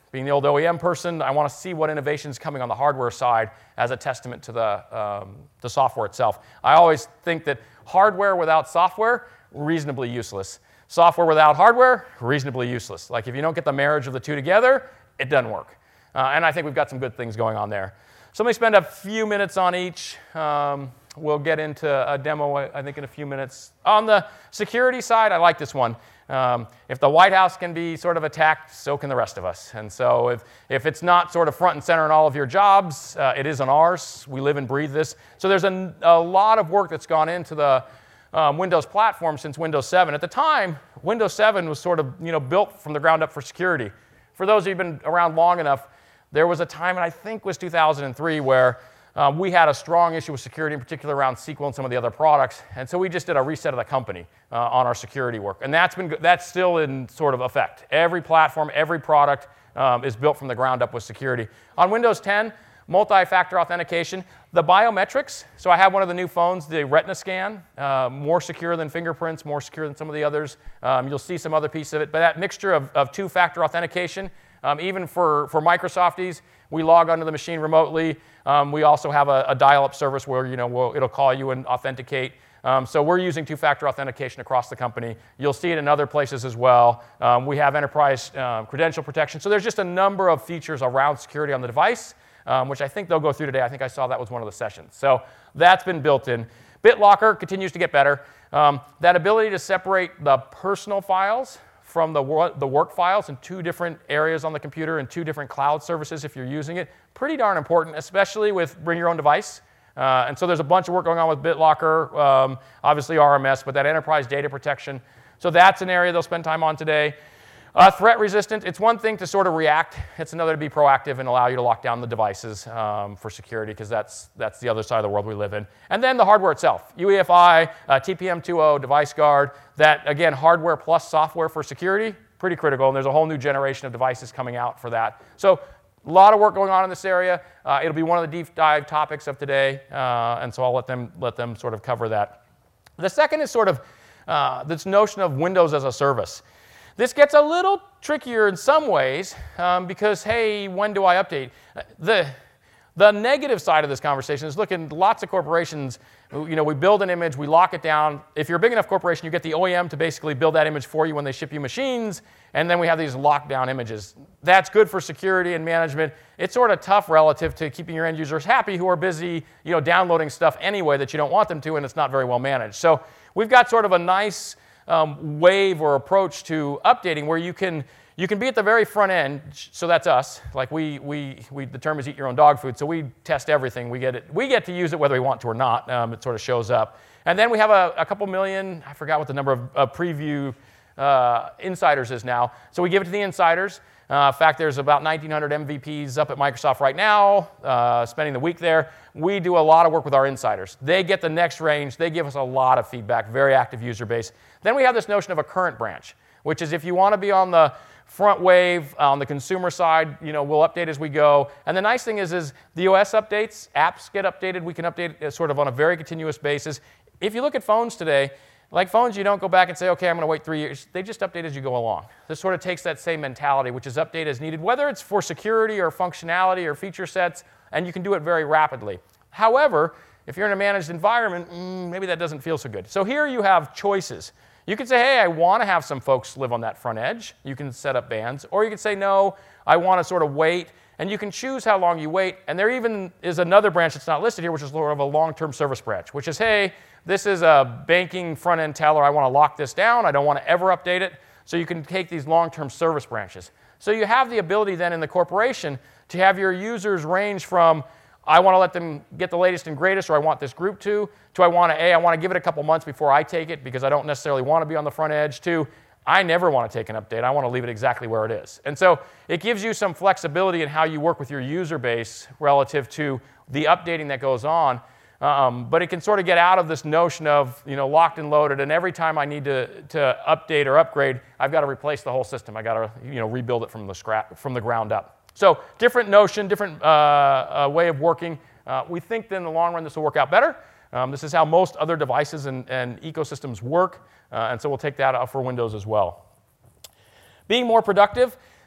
Speaker 6: Being the old O E M person, I want to see what innovation is coming on the hardware side as a testament to the, um, the software itself. I always think that hardware without software, reasonably useless. Software without hardware, reasonably useless. Like if you don't get the marriage of the two together, it doesn't work. Uh, and I think we've got some good things going on there. So let me spend a few minutes on each. Um, we'll get into a demo, I think, in a few minutes. On the security side, I like this one. Um, if the White House can be sort of attacked, so can the rest of us. And so if, if it's not sort of front and center in all of your jobs, uh, it is on ours. We live and breathe this. So there's a, a lot of work that's gone into the um, Windows platform since Windows seven. At the time, Windows seven was sort of you know, built from the ground up for security. For those of you who've been around long enough, there was a time, and I think it was two thousand three, where Um, we had a strong issue with security, in particular around S Q L and some of the other products, and so we just did a reset of the company uh, on our security work, and that's been that's still in sort of effect. Every platform, every product um, is built from the ground up with security. On Windows ten, multi-factor authentication, the biometrics. So I have one of the new phones, the Retina scan, uh, more secure than fingerprints, more secure than some of the others. Um, you'll see some other piece of it, but that mixture of, of two-factor authentication, um, even for for Microsofties. We log onto the machine remotely. Um, we also have a, a dial-up service where you know we'll, it'll call you and authenticate. Um, so we're using two-factor authentication across the company. You'll see it in other places as well. Um, we have enterprise uh, credential protection. So there's just a number of features around security on the device, um, which I think they'll go through today. I think I saw that was one of the sessions. So that's been built in. BitLocker continues to get better. Um, that ability to separate the personal files from the, wor the work files in two different areas on the computer and two different cloud services if you're using it, pretty darn important, especially with bring your own device. Uh, and so there's a bunch of work going on with BitLocker, um, obviously R M S, but that enterprise data protection. So that's an area they'll spend time on today. Uh, threat resistant, it's one thing to sort of react. It's another to be proactive and allow you to lock down the devices um, for security, because that's, that's the other side of the world we live in. And then the hardware itself, U E F I, uh, T P M two point oh, Device Guard, that, again, hardware plus software for security, pretty critical. And there's a whole new generation of devices coming out for that. So a lot of work going on in this area. Uh, it'll be one of the deep dive topics of today, uh, and so I'll let them, let them sort of cover that. The second is sort of uh, this notion of Windows as a service. This gets a little trickier in some ways um, because, hey, when do I update? The, the negative side of this conversation is, look, in lots of corporations, you know, we build an image, we lock it down. If you're a big enough corporation, you get the O E M to basically build that image for you when they ship you machines, and then we have these lockdown images. That's good for security and management. It's sort of tough relative to keeping your end users happy who are busy, you know, downloading stuff anyway that you don't want them to, and it's not very well managed. So we've got sort of a nice Um, wave or approach to updating where you can you can be at the very front end. So that's us. Like we we we the term is eat your own dog food. So we test everything. We get it. We get to use it whether we want to or not. Um, it sort of shows up. And then we have a, a couple million. I forgot what the number of uh, preview uh, insiders is now. So we give it to the insiders. Uh, in fact, there's about nineteen hundred M V Ps up at Microsoft right now, uh, spending the week there. We do a lot of work with our insiders. They get the next range. They give us a lot of feedback, very active user base. Then we have this notion of a current branch, which is if you want to be on the front wave, on the consumer side, you know, we'll update as we go. And the nice thing is, is the O S updates, apps get updated. We can update sort of on a very continuous basis. If you look at phones today, like phones, you don't go back and say, okay, I'm going to wait three years. They just update as you go along. This sort of takes that same mentality, which is update as needed, whether it's for security or functionality or feature sets, and you can do it very rapidly. However, if you're in a managed environment, mm, maybe that doesn't feel so good. So here you have choices. You can say, hey, I want to have some folks live on that front edge. You can set up bands. Or you can say, no, I want to sort of wait. And you can choose how long you wait. And there even is another branch that's not listed here, which is sort of a long-term service branch, which is, hey, this is a banking front-end teller. I want to lock this down. I don't want to ever update it. So you can take these long-term service branches. So you have the ability then in the corporation to have your users range from, I want to let them get the latest and greatest, or I want this group to, to I want to, A, I want to give it a couple months before I take it because I don't necessarily want to be on the front edge, to, I never want to take an update. I want to leave it exactly where it is. And so it gives you some flexibility in how you work with your user base relative to the updating that goes on. Um, but it can sort of get out of this notion of, you know, locked and loaded, and every time I need to, to update or upgrade, I've got to replace the whole system. I've got to, you know, rebuild it from the, scrap, from the ground up. So different notion, different uh, uh, way of working. Uh, we think that in the long run this will work out better. Um, this is how most other devices and, and ecosystems work, uh, and so we'll take that out for Windows as well. Being more productive,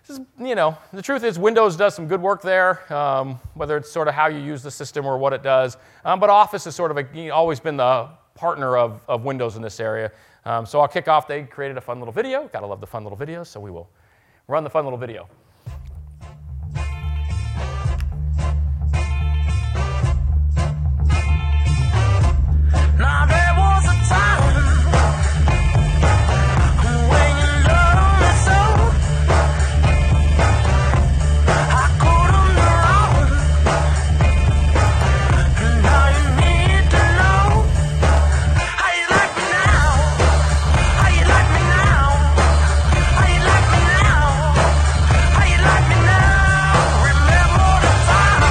Speaker 6: this is, you know, the truth is Windows does some good work there, um, whether it's sort of how you use the system or what it does. Um, but Office has sort of a, you know, always been the partner of, of Windows in this area. Um, so I'll kick off. They created a fun little video. Gotta love the fun little videos, so we will run the fun little video.
Speaker 13: Now there was a time when you loved me so. I couldn't be wrong. Now you need to know how you like me now. How you like me now. How you like me now. How you like me now. Remember the time.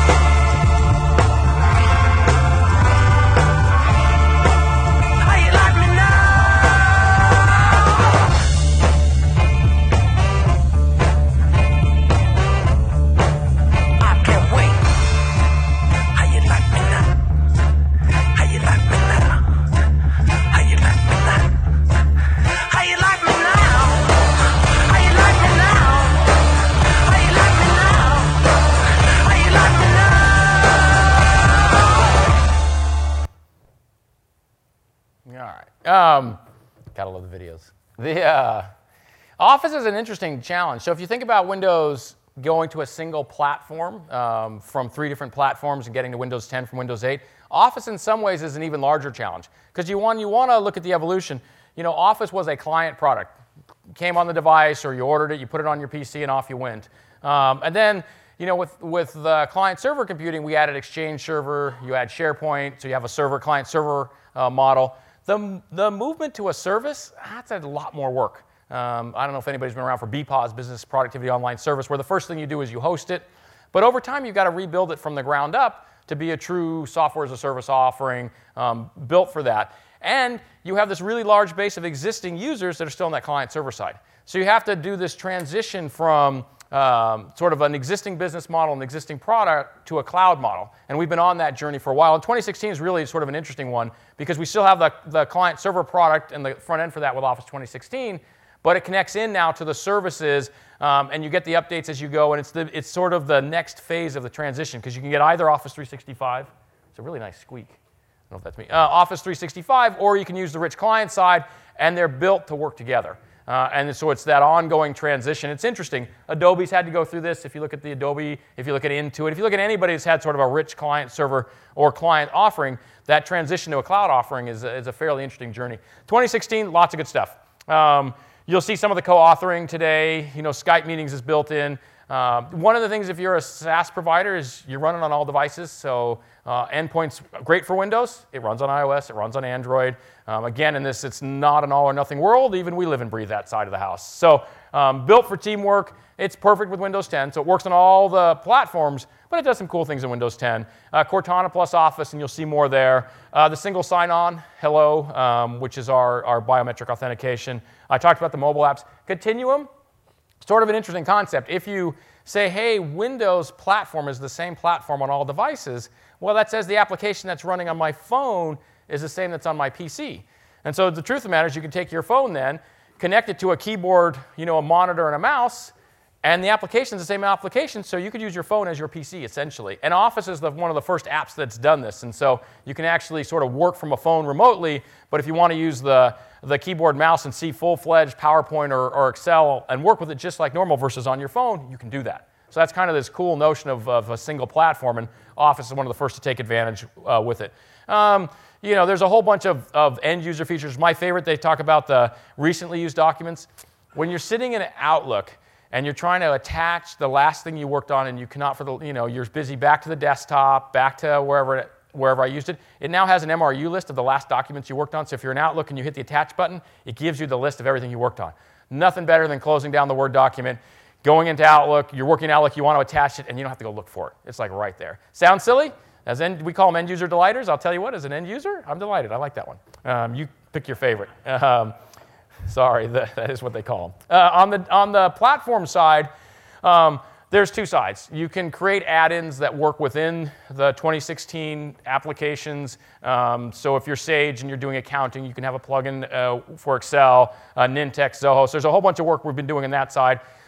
Speaker 6: Um, gotta love the videos. The uh, Office is an interesting challenge. So if you think about Windows going to a single platform um, from three different platforms and getting to Windows ten from Windows eight, Office in some ways is an even larger challenge. Because you want you want to look at the evolution. You know, Office was a client product. It came on the device, or you ordered it, you put it on your P C, and off you went. Um, and then, you know, with with the client-server computing, we added Exchange Server. You add SharePoint, so you have a server client-server uh, model. The, the movement to a service, that's a lot more work. Um, I don't know if anybody's been around for B P O S, Business Productivity Online Service, where the first thing you do is you host it. But over time, you've got to rebuild it from the ground up to be a true software as a service offering um, built for that. And you have this really large base of existing users that are still on that client-server side. So you have to do this transition from Um, sort of an existing business model, an existing product, to a cloud model. And we've been on that journey for a while. And twenty sixteen is really sort of an interesting one because we still have the, the client-server product and the front end for that with Office twenty sixteen, but it connects in now to the services, um, and you get the updates as you go, and it's, the, it's sort of the next phase of the transition because you can get either Office three sixty-five, it's a really nice squeak, I don't know if that's me, uh, Office three sixty-five, or you can use the rich client side, and they're built to work together. Uh, and so it's that ongoing transition. It's interesting. Adobe's had to go through this. If you look at the Adobe, if you look at Intuit, if you look at anybody who's had sort of a rich client server or client offering, that transition to a cloud offering is a, is a fairly interesting journey. twenty sixteen, lots of good stuff. Um, you'll see some of the co-authoring today. You know, Skype meetings is built in. Uh, one of the things, if you're a SaaS provider, is you're running on all devices. So uh, endpoint's great for Windows. It runs on iOS. It runs on Android. Um, again, in this, it's not an all or nothing world. Even we live and breathe that side of the house. So um, built for teamwork. It's perfect with Windows ten. So it works on all the platforms, but it does some cool things in Windows ten. Uh, Cortana plus Office, and you'll see more there. Uh, the single sign-on, Hello, um, which is our, our biometric authentication. I talked about the mobile apps. Continuum. Sort of an interesting concept. If you say, hey, Windows platform is the same platform on all devices, well, that says the application that's running on my phone is the same that's on my P C. And so the truth of the matter is you can take your phone then, connect it to a keyboard, you know, a monitor and a mouse, and the application is the same application, so you could use your phone as your P C, essentially. And Office is the, one of the first apps that's done this, and so you can actually sort of work from a phone remotely, but if you want to use the, the keyboard mouse and see full-fledged PowerPoint or, or Excel and work with it just like normal versus on your phone, you can do that. So that's kind of this cool notion of, of a single platform, and Office is one of the first to take advantage uh, with it. Um, you know, there's a whole bunch of, of end-user features. My favorite, they talk about the recently used documents. When you're sitting in Outlook, and you're trying to attach the last thing you worked on, and you cannot for the, you know, you're busy back to the desktop, back to wherever, it, wherever I used it. It now has an M R U list of the last documents you worked on. So if you're in Outlook and you hit the attach button, it gives you the list of everything you worked on. Nothing better than closing down the Word document, going into Outlook, you're working in Outlook, you want to attach it, and you don't have to go look for it. It's like right there. Sounds silly? As end, we call them end user delighters. I'll tell you what, as an end user, I'm delighted. I like that one. Um, you pick your favorite. Um, sorry, that, that is what they call them. Uh, on the on the platform side, um, there's two sides. You can create add-ins that work within the twenty sixteen applications. Um, so if you're Sage and you're doing accounting, you can have a plugin uh, for Excel, uh, Nintex, Zoho. So there's a whole bunch of work we've been doing on that side.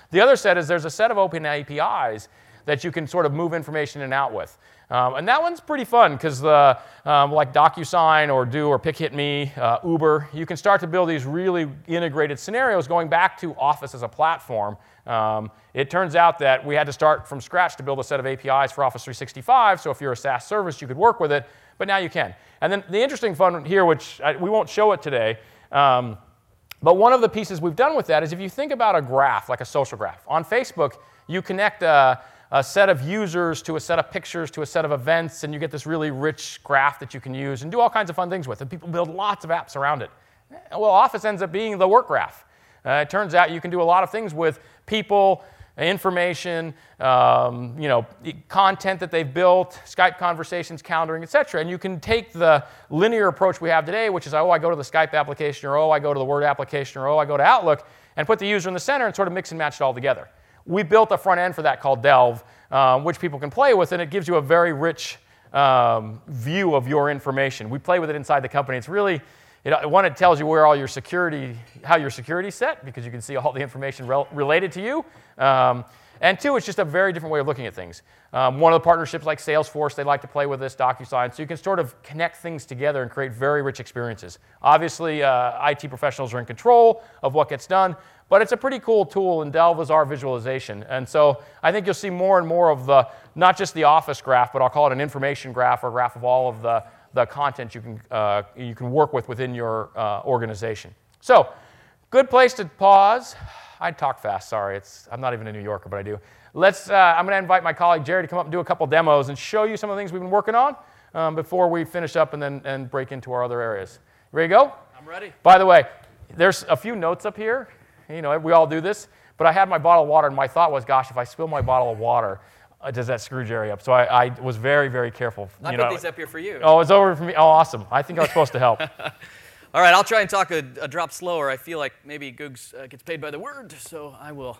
Speaker 6: The other set is there's a set of open A P Is that you can sort of move information in and out with. Um, and that one's pretty fun because the um, like DocuSign or Do or PicHitMe, uh, Uber, you can start to build these really integrated scenarios going back to Office as a platform. Um, it turns out that we had to start from scratch to build a set of A P Is for Office three sixty-five, so if you're a SaaS service, you could work with it, but now you can. And then the interesting fun here, which I, we won't show it today, um, but one of the pieces we've done with that is if you think about a graph, like a social graph. On Facebook, you connect a, a set of users to a set of pictures to a set of events, and you get this really rich graph that you can use and do all kinds of fun things with. And people build lots of apps around it. Well, Office ends up being the work graph. Uh, it turns out you can do a lot of things with people, information, um, you know, content that they've built, Skype conversations, calendaring, et cetera. And you can take the linear approach we have today, which is, oh, I go to the Skype application, or oh, I go to the Word application, or oh, I go to Outlook, and put the user in the center and sort of mix and match it all together. We built a front end for that called Delve, um, which people can play with, and it gives you a very rich um, view of your information. We play with it inside the company. It's really, it, one, it tells you where all your security, how your security is set, because you can see all the information rel- related to you. Um, and two, it's just a very different way of looking at things. Um, one of the partnerships like Salesforce, they like to play with this, DocuSign, so you can sort of connect things together and create very rich experiences. Obviously, uh, I T professionals are in control of what gets done, but it's a pretty cool tool, and Delve is our visualization. And so I think you'll see more and more of the, not just the Office graph, but I'll call it an information graph or graph of all of the, the content you can, uh, you can work with within your uh, organization. So, good place to pause. I talk fast, sorry. It's, I'm not even a New Yorker, but I do. Let's, uh, I'm going to invite my colleague Jerry to come up and do a couple demos and show you some of the things we've been working on um, before we finish up and then and break into our other areas. Ready to go?
Speaker 14: I'm ready.
Speaker 6: By the way, there's a few notes up here. You know, we all do this. But I had my bottle of water, and my thought was, gosh, if I spill my bottle of water, uh, does that screw Jerry up? So I, I was very, very careful.
Speaker 14: I
Speaker 6: you
Speaker 14: put
Speaker 6: know.
Speaker 14: these up here for you.
Speaker 6: Oh, it's over for me. Oh, awesome. I think I was supposed to help.
Speaker 14: All right, I'll try and talk a, a drop slower. I feel like maybe Googs uh, gets paid by the word, so I will.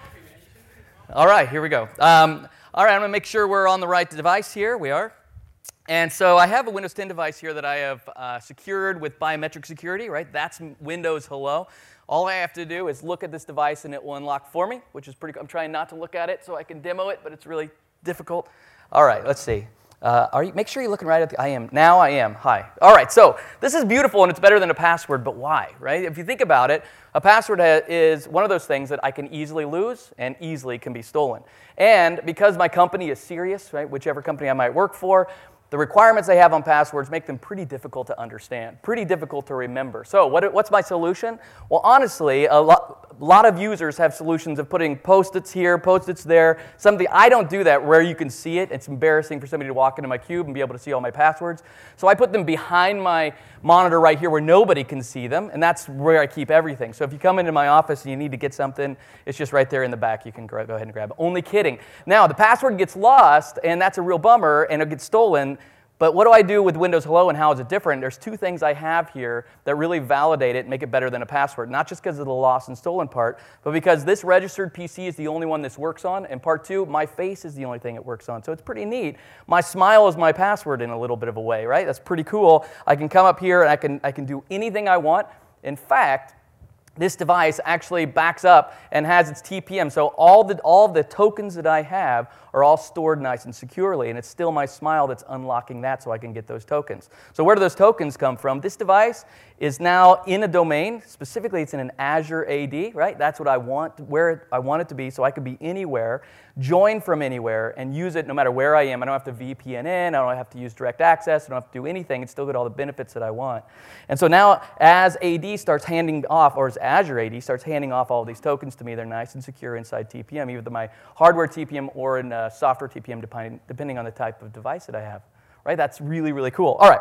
Speaker 14: All right, here we go. Um, all right, I'm going to make sure we're on the right device here. We are. And so I have a Windows ten device here that I have uh, secured with biometric security, right? That's Windows Hello. All I have to do is look at this device, and it will unlock for me, which is pretty cool. I'm trying not to look at it so I can demo it, but it's really difficult. All right, let's see. Uh, are you, make sure you're looking right at the, I am, now I am, hi. All right, so this is beautiful and it's better than a password, but why, right? If you think about it, a password ha- is one of those things that I can easily lose and easily can be stolen. And because my company is serious, right, whichever company I might work for, the requirements they have on passwords make them pretty difficult to understand, pretty difficult to remember. So what, what's my solution? Well, honestly, a lot, a lot of users have solutions of putting Post-its here, Post-its there. Something I don't do that where you can see it. It's embarrassing for somebody to walk into my cube and be able to see all my passwords. So I put them behind my monitor right here where nobody can see them, and that's where I keep everything. So if you come into my office and you need to get something, it's just right there in the back. You can go ahead and grab it. Only kidding. Now, the password gets lost, and that's a real bummer, and it gets stolen. But what do I do with Windows Hello and how is it different? There's two things I have here that really validate it and make it better than a password. Not just because of the lost and stolen part, but because this registered P C is the only one this works on. And part two, my face is the only thing it works on. So it's pretty neat. My smile is my password in a little bit of a way, right? That's pretty cool. I can come up here and I can, I can do anything I want. In fact, this device actually backs up and has its T P M. So all the all the tokens that I have are all stored nice and securely, and it's still my smile that's unlocking that so I can get those tokens. So where do those tokens come from? This device is now in a domain. Specifically, it's in an Azure A D, right? That's what I want, where I want it to be, so I could be anywhere, join from anywhere, and use it no matter where I am. I don't have to V P N in, I don't have to use direct access, I don't have to do anything. It's still got all the benefits that I want. And so now, as A D starts handing off, or as Azure A D starts handing off all these tokens to me, they're nice and secure inside T P M, either my hardware T P M or in uh, software T P M, depending, depending on the type of device that I have. Right? That's really, really cool. All right.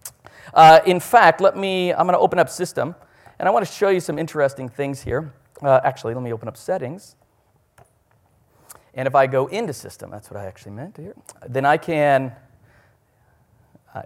Speaker 14: Uh, in fact, let me, I'm going to open up System, and I want to show you some interesting things here. Uh, actually, let me open up Settings. And if I go into System, that's what I actually meant here, then I can, I,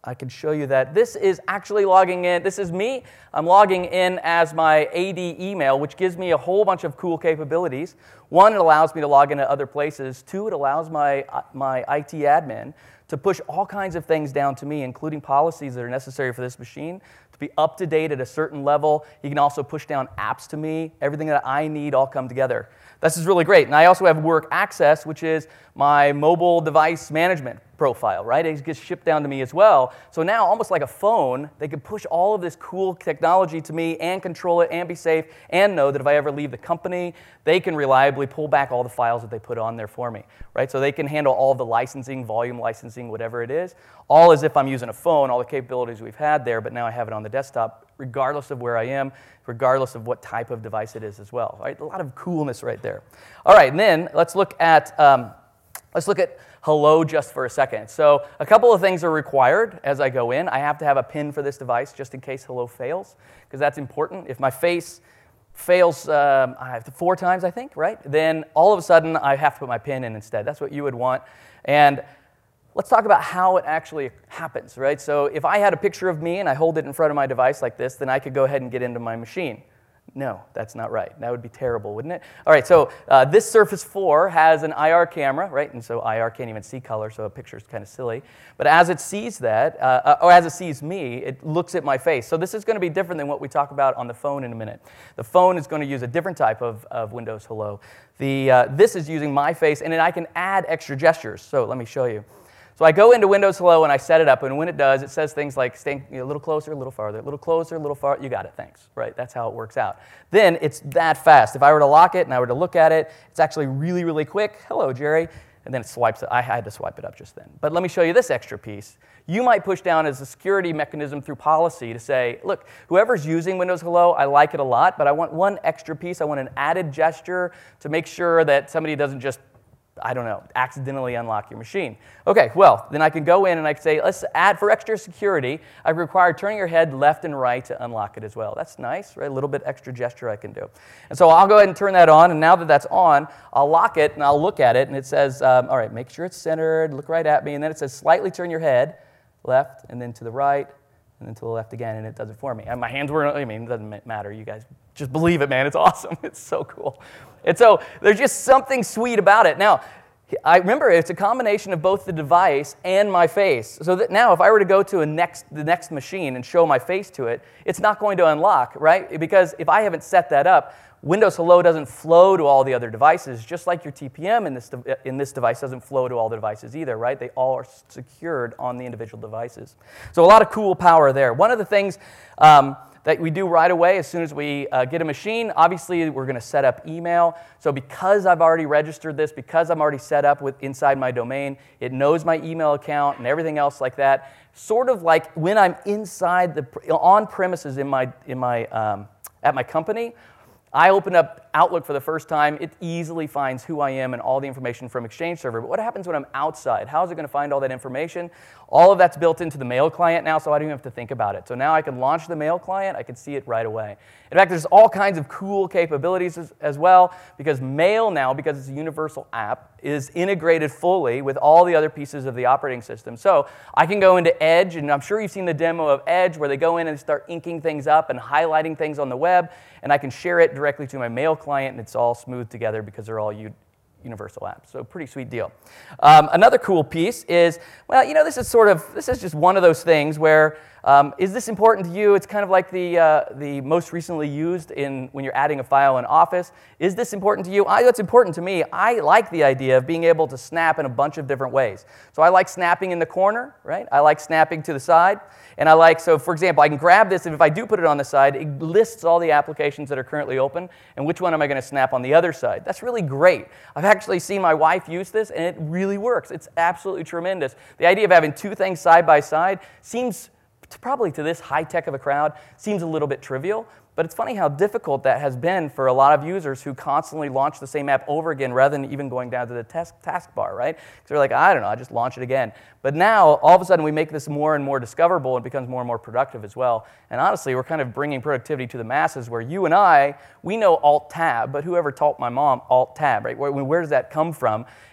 Speaker 14: I can show you that. This is actually logging in. This is me. I'm logging in as my A D email, which gives me a whole bunch of cool capabilities. One, it allows me to log into other places. Two, it allows my, my I T admin to push all kinds of things down to me, including policies that are necessary for this machine, to be up to date at a certain level. He can also push down apps to me. Everything that I need all come together. This is really great. And I also have Work Access, which is my mobile device management profile, right? It gets shipped down to me as well. So now, almost like a phone, they can push all of this cool technology to me and control it and be safe and know that if I ever leave the company, they can reliably pull back all the files that they put on there for me, right? So they can handle all the licensing, volume licensing, whatever it is, all as if I'm using a phone, all the capabilities we've had there, but now I have it on the desktop, regardless of where I am, regardless of what type of device it is as well, right? A lot of coolness right there. All right, and then let's look at, um, let's look at Hello just for a second. So a couple of things are required as I go in. I have to have a PIN for this device just in case Hello fails, because that's important. If my face fails um, I have to, four times, I think, right? Then all of a sudden I have to put my PIN in instead. That's what you would want. And let's talk about how it actually happens, right? So if I had a picture of me and I hold it in front of my device like this, then I could go ahead and get into my machine. No, that's not right. That would be terrible, wouldn't it? All right, so uh, this Surface four has an I R camera, right? And so I R can't even see color, so a picture is kind of silly. But as it sees that, uh, or as it sees me, it looks at my face. So this is going to be different than what we talk about on the phone in a minute. The phone is going to use a different type of, of Windows Hello. The, uh, this is using my face, and then I can add extra gestures. So let me show you. So I go into Windows Hello and I set it up, and when it does, it says things like staying a little closer, a little farther, a little closer, a little farther. You got it, thanks, right? That's how it works out. Then it's that fast. If I were to lock it and I were to look at it, it's actually really, really quick. Hello, Jerry. And then it swipes it. I had to swipe it up just then. But let me show you this extra piece. You might push down as a security mechanism through policy to say, look, whoever's using Windows Hello, I like it a lot, but I want one extra piece. I want an added gesture to make sure that somebody doesn't just I don't know, accidentally unlock your machine. Okay, well, then I can go in and I can say, let's add, for extra security, I require turning your head left and right to unlock it as well. That's nice, right? A little bit extra gesture I can do. And so I'll go ahead and turn that on, and now that that's on, I'll lock it and I'll look at it, and it says, um, all right, make sure it's centered, look right at me, and then it says slightly turn your head left and then to the right and then to the left again, and it does it for me. And my hands were, I mean, it doesn't matter. You guys just believe it, man. It's awesome. It's so cool. And so there's just something sweet about it. Now, I remember it's a combination of both the device and my face. So that now if I were to go to a next, the next machine and show my face to it, it's not going to unlock, right? Because if I haven't set that up, Windows Hello doesn't flow to all the other devices, just like your T P M in this, de- in this device doesn't flow to all the devices either, right? They all are secured on the individual devices. So a lot of cool power there. One of the things um, that we do right away as soon as we uh, get a machine, obviously we're going to set up email. So because I've already registered this, because I'm already set up with inside my domain, it knows my email account and everything else like that. Sort of like when I'm inside the on premises in my in my um, at my company, I open up Outlook for the first time, it easily finds who I am and all the information from Exchange Server. But what happens when I'm outside? How is it going to find all that information? All of that's built into the mail client now, so I don't even have to think about it. So now I can launch the mail client, I can see it right away. In fact, there's all kinds of cool capabilities as, as well, because mail now, because it's a universal app, is integrated fully with all the other pieces of the operating system. So I can go into Edge, and I'm sure you've seen the demo of Edge, where they go in and start inking things up and highlighting things on the web, and I can share it directly to my mail client, and it's all smooth together because they're all u- universal apps. So pretty sweet deal. Um, another cool piece is, well, you know, this is sort of, this is just one of those things where, um, is this important to you? It's kind of like the uh, the most recently used in when you're adding a file in Office. Is this important to you? I, that's important to me. I like the idea of being able to snap in a bunch of different ways. So I like snapping in the corner, right? I like snapping to the side. And I like, so for example, I can grab this, and if I do put it on the side, it lists all the applications that are currently open, and which one am I going to snap on the other side. That's really great. I've actually seen my wife use this, and it really works. It's absolutely tremendous. The idea of having two things side by side seems, probably to this high-tech of a crowd, seems a little bit trivial, but it's funny how difficult that has been for a lot of users who constantly launch the same app over again rather than even going down to the task, taskbar, right? Because they're like, I don't know, I just launch it again. But now, all of a sudden, we make this more and more discoverable and becomes more and more productive as well. And honestly, we're kind of bringing productivity to the masses where you and I, we know Alt-Tab, but whoever taught my mom Alt-Tab, right? Where, where does that come from?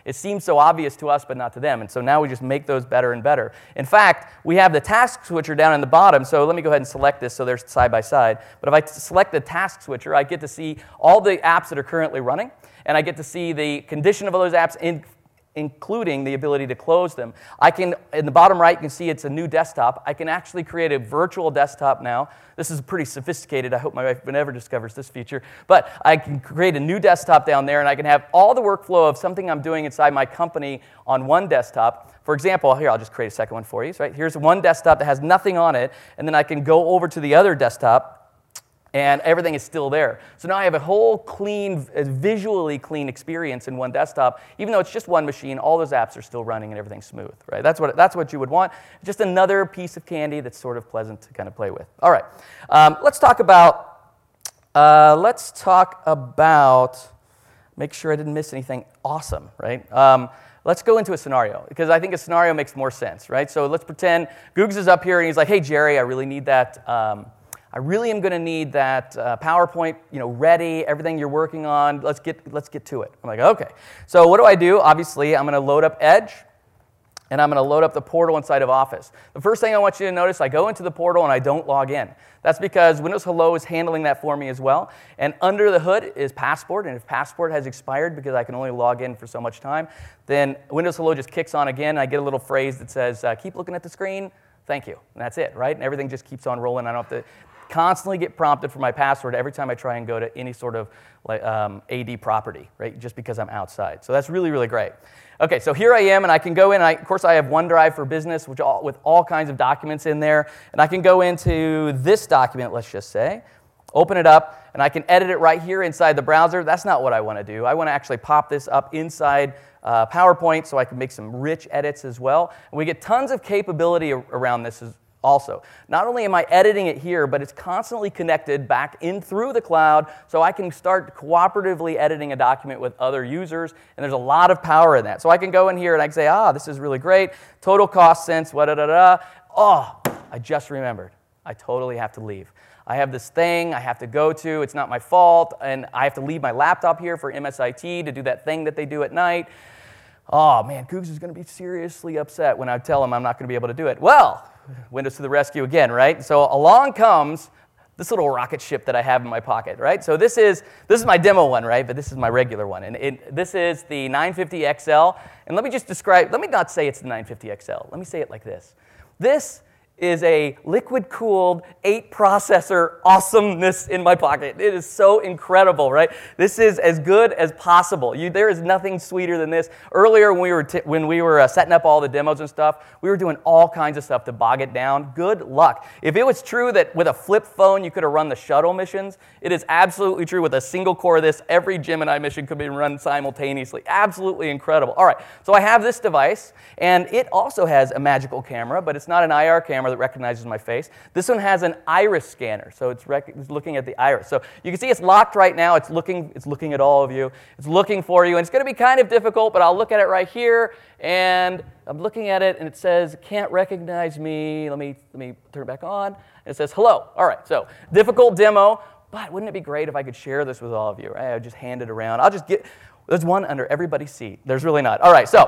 Speaker 14: It seems so obvious to us, but not to them. And so now we just make those better and better. In fact, we have the task switcher down in the bottom. So let me go ahead and select this so they're side by side. But if I select the task switcher, I get to see all the apps that are currently running. And I get to see the condition of all those apps, in, including the ability to close them. I can, in the bottom right, you can see it's a new desktop. I can actually create a virtual desktop now. This is pretty sophisticated. I hope my wife never discovers this feature. But I can create a new desktop down there, and I can have all the workflow of something I'm doing inside my company on one desktop. For example, here, I'll just create a second one for you. So, right, here's one desktop that has nothing on it, and then I can go over to the other desktop, and everything is still there. So now I have a whole clean, visually clean experience in one desktop. Even though it's just one machine, all those apps are still running and everything's smooth, right? That's what, that's what you would want. Just another piece of candy that's sort of pleasant to kind of play with. All right, um, let's talk about, uh, let's talk about, make sure I didn't miss anything awesome, right? Um, Let's go into a scenario, because I think a scenario makes more sense, right? So let's pretend Googs is up here and he's like, hey, Jerry, I really need that, um, I really am going to need that uh, PowerPoint, you know, ready, everything you're working on. Let's get let's get to it. I'm like, okay. So what do I do? Obviously, I'm going to load up Edge, and I'm going to load up the portal inside of Office. The first thing I want you to notice, I go into the portal and I don't log in. That's because Windows Hello is handling that for me as well. And under the hood is Passport, and if Passport has expired because I can only log in for so much time, then Windows Hello just kicks on again, and I get a little phrase that says, uh, keep looking at the screen, thank you. And that's it, right? And everything just keeps on rolling. I don't have to constantly get prompted for my password every time I try and go to any sort of like, um, A D property, right? Just because I'm outside. So that's really, really great. Okay, so here I am, and I can go in. And I, of course, I have OneDrive for Business, which all, with all kinds of documents in there. And I can go into this document, let's just say, open it up, and I can edit it right here inside the browser. That's not what I want to do. I want to actually pop this up inside uh, PowerPoint so I can make some rich edits as well. And we get tons of capability around this as also. Not only am I editing it here, but it's constantly connected back in through the cloud, so I can start cooperatively editing a document with other users, and there's a lot of power in that. So I can go in here and I can say, ah, this is really great, total cost sense, da-da-da-da. Oh, I just remembered. I totally have to leave. I have this thing I have to go to, it's not my fault, and I have to leave my laptop here for M S I T to do that thing that they do at night. Oh man, Googs is going to be seriously upset when I tell him I'm not going to be able to do it. Well, Windows to the rescue again, right? So along comes this little rocket ship that I have in my pocket, right? So this is this is my demo one, right? But this is my regular one, and it, this is the nine fifty X L. And let me just describe. Let me not say it's the nine fifty X L. Let me say it like this. This is a liquid-cooled, eight-processor awesomeness in my pocket. It is so incredible, right? This is as good as possible. You, there is nothing sweeter than this. Earlier, when we were, t- when we were uh, setting up all the demos and stuff, we were doing all kinds of stuff to bog it down. Good luck. If it was true that with a flip phone you could have run the shuttle missions, it is absolutely true with a single core of this, every Gemini mission could be run simultaneously. Absolutely incredible. All right, so I have this device, and it also has a magical camera, but it's not an I R camera that recognizes my face. This one has an iris scanner, so it's, rec- it's looking at the iris. So you can see it's locked right now. It's looking, it's looking at all of you. It's looking for you, and it's going to be kind of difficult, but I'll look at it right here, and I'm looking at it, and it says, can't recognize me. Let me, let me turn it back on. And it says, hello. All right, so difficult demo, but wouldn't it be great if I could share this with all of you, right? I would just hand it around. I'll just get, there's one under everybody's seat. There's really not. All right, so.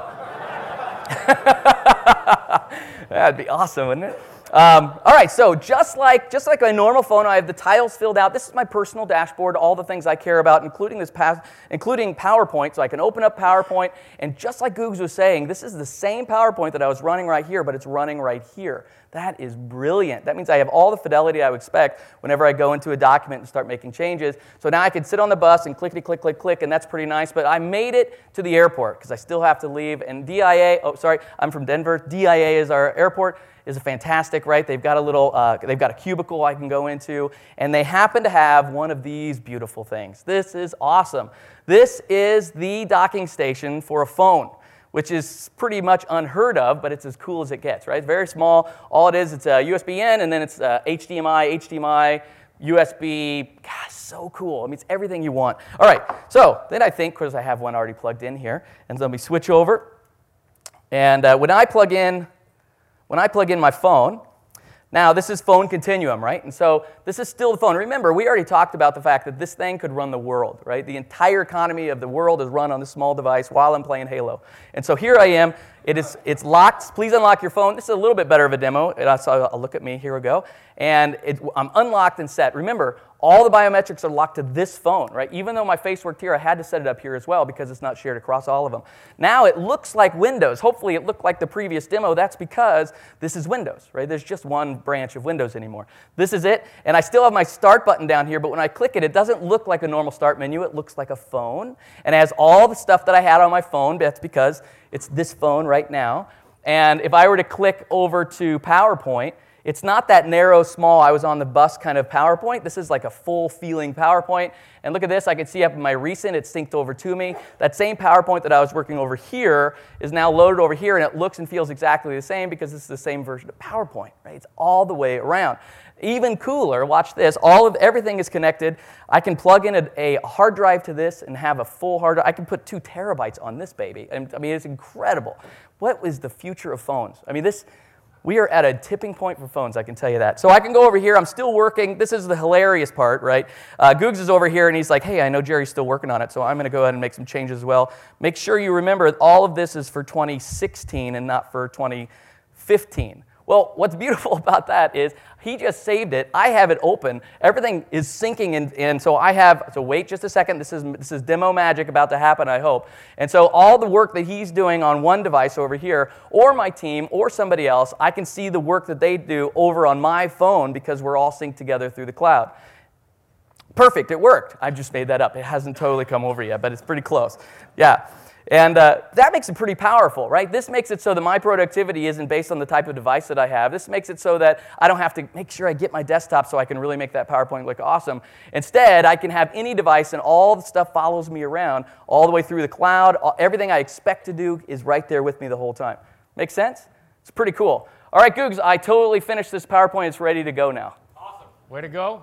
Speaker 14: That'd be awesome, wouldn't it? Um, all right, so just like just like a normal phone, I have the tiles filled out. This is my personal dashboard, all the things I care about, including this pass, including PowerPoint. So I can open up PowerPoint, and just like Googs was saying, this is the same PowerPoint that I was running right here, but it's running right here. That is brilliant. That means I have all the fidelity I would expect whenever I go into a document and start making changes. So now I can sit on the bus and clickety click click click, and that's pretty nice. But I made it to the airport because I still have to leave. And D I A, oh sorry, I'm from Denver. D I A is our airport. Is a fantastic, right? They've got a little, uh, they've got a cubicle I can go into, and they happen to have one of these beautiful things. This is awesome. This is the docking station for a phone, which is pretty much unheard of, but it's as cool as it gets, right? It's very small. All it is, it's a U S B in, and then it's uh, H D M I, H D M I, U S B. Gosh, so cool. I mean, it's everything you want. All right, so then I think, because I have one already plugged in here, and so let me switch over. And uh, when I plug in, When I plug in my phone, Now, this is phone continuum, right? And so this is still the phone. Remember, we already talked about the fact that this thing could run the world, right? The entire economy of the world is run on this small device while I'm playing Halo. And so here I am. It is, it's locked. Please unlock your phone. This is a little bit better of a demo. So I'll look at me. Here we go. And it, I'm unlocked and set. Remember, all the biometrics are locked to this phone, right? Even though my face worked here, I had to set it up here as well because it's not shared across all of them. Now it looks like Windows. Hopefully it looked like the previous demo. That's because this is Windows, right? There's just one branch of Windows anymore. This is it. And I still have my start button down here, but when I click it, it doesn't look like a normal start menu. It looks like a phone. And it has all the stuff that I had on my phone. That's because it's this phone right now. And if I were to click over to PowerPoint, it's not that narrow, small, I was on the bus kind of PowerPoint. This is like a full-feeling PowerPoint. And look at this. I can see up in my recent, it's synced over to me. That same PowerPoint that I was working over here is now loaded over here, and it looks and feels exactly the same because it's the same version of PowerPoint, right? It's all the way around. Even cooler, watch this. All of everything is connected. I can plug in a, a hard drive to this and have a full hard drive. I can put two terabytes on this baby. And, I mean, it's incredible. What is the future of phones? I mean, this... We are at a tipping point for phones, I can tell you that. So I can go over here. I'm still working. This is the hilarious part, right? Uh, Googs is over here, and he's like, hey, I know Jerry's still working on it, so I'm going to go ahead and make some changes as well. Make sure you remember all of this is for twenty sixteen and not for twenty fifteen. Well, what's beautiful about that is he just saved it. I have it open. Everything is syncing, in, and so I have, so wait just a second. This is, this is demo magic about to happen, I hope. And so all the work that he's doing on one device over here, or my team, or somebody else, I can see the work that they do over on my phone because we're all synced together through the cloud. Perfect, it worked. I just made that up. It hasn't totally come over yet, but it's pretty close. Yeah. And uh, that makes it pretty powerful, right? This makes it so that my productivity isn't based on the type of device that I have. This makes it so that I don't have to make sure I get my desktop so I can really make that PowerPoint look awesome. Instead, I can have any device and all the stuff follows me around all the way through the cloud. All, everything I expect to do is right there with me the whole time. Make sense? It's pretty cool. All right, Googs, I totally finished this PowerPoint. It's ready to go now.
Speaker 6: Awesome. Way to go.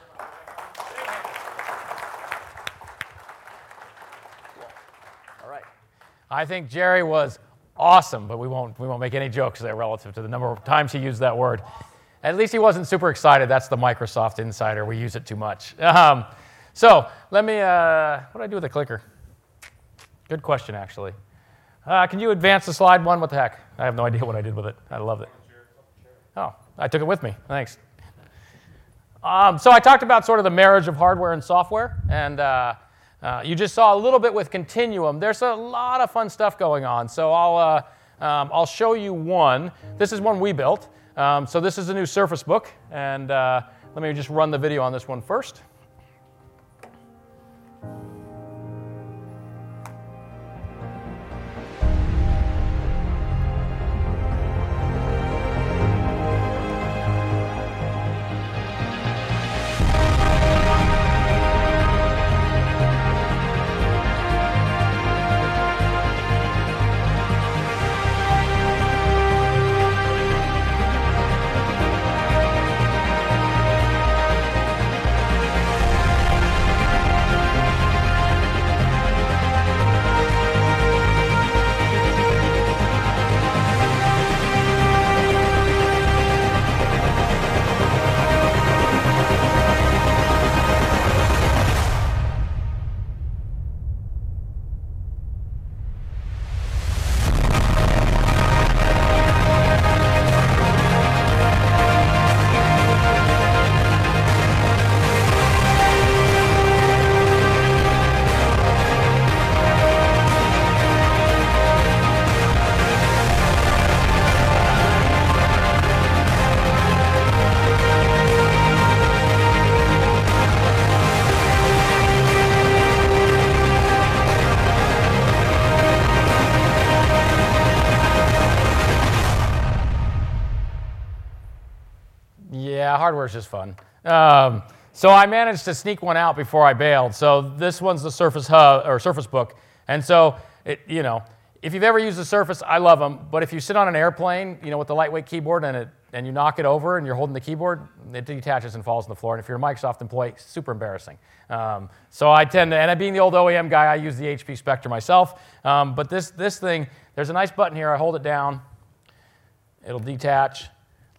Speaker 6: I think Jerry was awesome, but we won't, we won't make any jokes there relative to the number of times he used that word. At least he wasn't super excited. That's the Microsoft insider. We use it too much. Um, so let me, uh, what do I do with the clicker? Good question, actually. Uh, can you advance the slide one? What the heck? I have no idea what I did with it. I love it. Oh, I took it with me. Thanks. Um, so I talked about sort of the marriage of hardware and software, and uh, Uh, you just saw a little bit with Continuum. There's a lot of fun stuff going on. So I'll, uh, um, I'll show you one. This is one we built. Um, so this is a new Surface Book. And uh, let me just run the video on this one first. Yeah, hardware's just fun. Um, so I managed to sneak one out before I bailed. So this one's the Surface Hub or Surface Book, and so it, you know, if you've ever used the Surface, I love them. But if you sit on an airplane, you know, with the lightweight keyboard and it and you knock it over and you're holding the keyboard, it detaches and falls on the floor. And if you're a Microsoft employee, super embarrassing. Um, so I tend to, and being the old O E M guy, I use the H P Spectre myself. Um, but this this thing, there's a nice button here. I hold it down, it'll detach.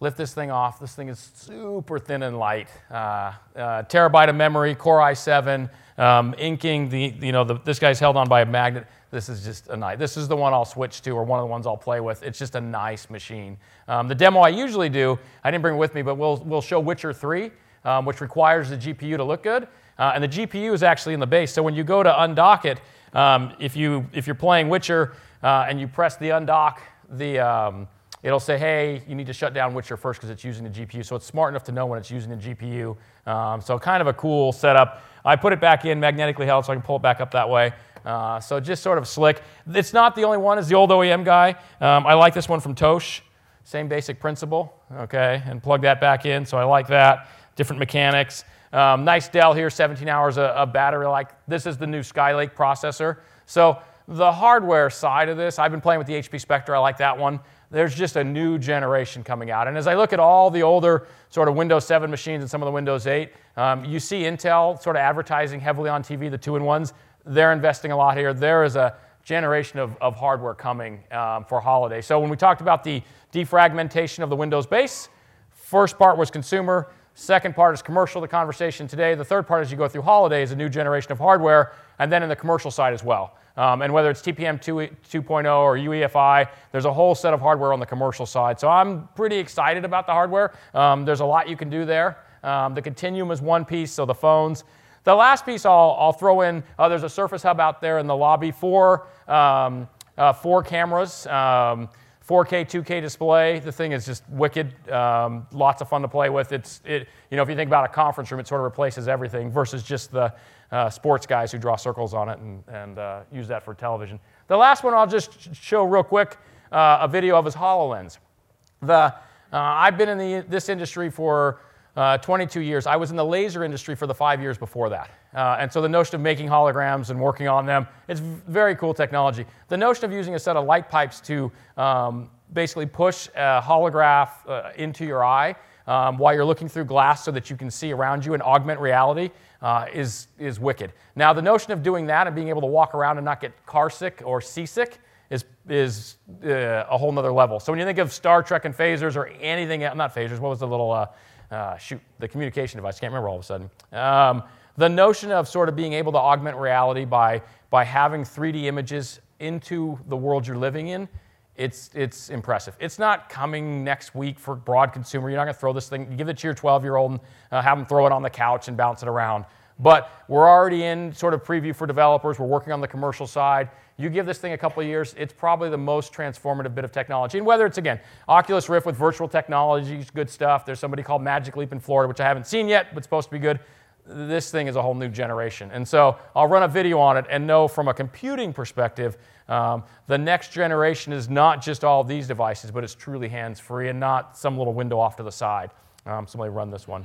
Speaker 6: lift this thing off. This thing is super thin and light. Uh, uh, terabyte of memory, Core i seven, um, inking. The you know the, this guy's held on by a magnet. This is just a nice. This is the one I'll switch to, or one of the ones I'll play with. It's just a nice machine. Um, the demo I usually do, I didn't bring it with me, but we'll we'll show Witcher three, um, which requires the G P U to look good, uh, and the G P U is actually in the base. So when you go to undock it, um, if you if you're playing Witcher uh, and you press the undock, the um, it'll say, hey, you need to shut down Witcher first because it's using the G P U. So it's smart enough to know when it's using the G P U. Um, so kind of a cool setup. I put it back in, magnetically held, so I can pull it back up that way. Uh, so just sort of slick. It's not the only one. It's the old O E M guy. Um, I like this one from Tosh. Same basic principle, okay? And plug that back in, so I like that. Different mechanics. Um, nice Dell here, seventeen hours of, of battery life. This is the new Skylake processor. So the hardware side of this, I've been playing with the H P Spectre. I like that one. There's just a new generation coming out. And as I look at all the older sort of Windows seven machines and some of the Windows eight, um, you see Intel sort of advertising heavily on T V, the two-in-ones. They're investing a lot here. There is a generation of, of hardware coming um, for holiday. So when we talked about the defragmentation of the Windows base, first part was consumer, second part is commercial, the conversation today. The third part as you go through holiday is a new generation of hardware, and then in the commercial side as well. Um, and whether it's T P M two point oh or U E F I, there's a whole set of hardware on the commercial side. So I'm pretty excited about the hardware. Um, there's a lot you can do there. Um, the Continuum is one piece, so the phones. The last piece I'll, I'll throw in, uh, there's a Surface Hub out there in the lobby for um, uh, four cameras, um, four K, two K display. The thing is just wicked, um, lots of fun to play with. It's, it, you know, if you think about a conference room, it sort of replaces everything versus just the uh, sports guys who draw circles on it and, and uh, use that for television. The last one I'll just show real quick, uh, a video of his HoloLens. The, uh, I've been in the, this industry for Uh, twenty-two years. I was in the laser industry for the five years before that. Uh, and so the notion of making holograms and working on them, it's very cool technology. The notion of using a set of light pipes to um, basically push a holograph uh, into your eye um, while you're looking through glass so that you can see around you and augment reality uh, is, is wicked. Now the notion of doing that and being able to walk around and not get car sick or seasick is, is uh, a whole nother level. So when you think of Star Trek and phasers or anything, not phasers, what was the little, uh, Uh, shoot, the communication device, can't remember all of a sudden. Um, the notion of sort of being able to augment reality by, by having three D images into the world you're living in, it's, it's impressive. It's not coming next week for broad consumer. You're not going to throw this thing, you give it to your twelve-year-old and uh, have them throw it on the couch and bounce it around. But we're already in sort of preview for developers. We're working on the commercial side. You give this thing a couple of years, it's probably the most transformative bit of technology. And whether it's, again, Oculus Rift with virtual technologies, good stuff. There's somebody called Magic Leap in Florida, which I haven't seen yet, but supposed to be good. This thing is a whole new generation. And so I'll run a video on it and know from a computing perspective, um, the next generation is not just all of these devices, but it's truly hands-free and not some little window off to the side. Um, somebody run this one.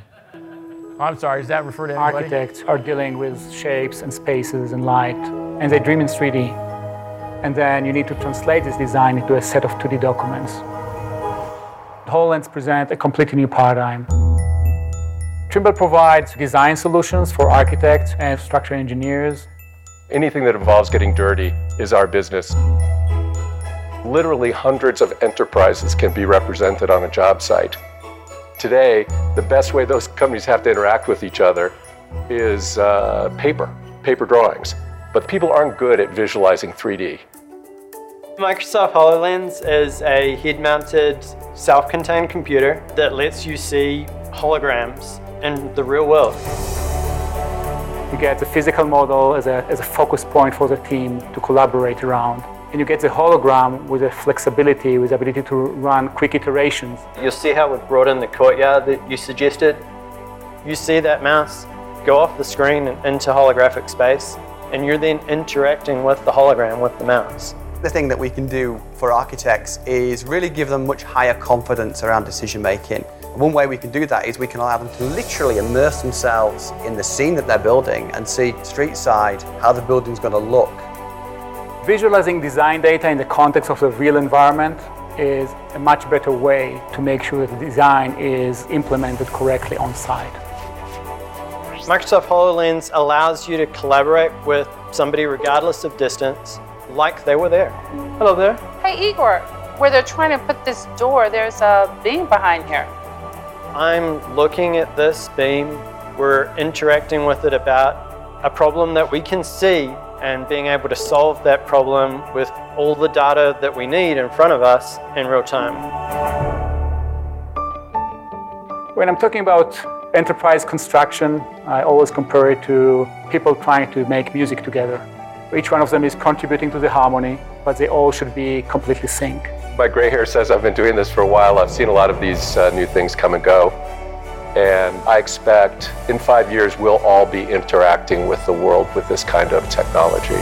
Speaker 6: I'm sorry, does that refer to anybody?
Speaker 15: Architects are dealing with shapes and spaces and light, and they dream in three D. And then you need to translate this design into a set of two D documents. HoloLens present a completely new paradigm. Trimble provides design solutions for architects and structural engineers.
Speaker 16: Anything that involves getting dirty is our business. Literally hundreds of enterprises can be represented on a job site. Today, the best way those companies have to interact with each other is uh, paper, paper drawings. But people aren't good at visualizing three D.
Speaker 17: Microsoft HoloLens is a head-mounted, self-contained computer that lets you see holograms in the real world.
Speaker 15: You get the physical model as a, as a focus point for the team to collaborate around. And you get the hologram with the flexibility, with the ability to run quick iterations.
Speaker 17: You'll see how we've brought in the courtyard that you suggested. You see that mouse go off the screen and into holographic space, and you're then interacting with the hologram with the mouse.
Speaker 18: The thing that we can do for architects is really give them much higher confidence around decision making. One way we can do that is we can allow them to literally immerse themselves in the scene that they're building and see street side how the building's going to look.
Speaker 15: Visualizing design data in the context of the real environment is a much better way to make sure that the design is implemented correctly on site.
Speaker 17: Microsoft HoloLens allows you to collaborate with somebody regardless of distance, like they were there. Hello there.
Speaker 19: Hey Igor, where they're trying to put this door, there's a beam behind here.
Speaker 17: I'm looking at this beam, we're interacting with it about a problem that we can see and being able to solve that problem with all the data that we need in front of us in real time.
Speaker 15: When I'm talking about enterprise construction, I always compare it to people trying to make music together. Each one of them is contributing to the harmony, but they all should be completely synced.
Speaker 16: My gray hair says I've been doing this for a while. I've seen a lot of these uh, new things come and go. And I expect in five years we'll all be interacting with the world with this kind of technology.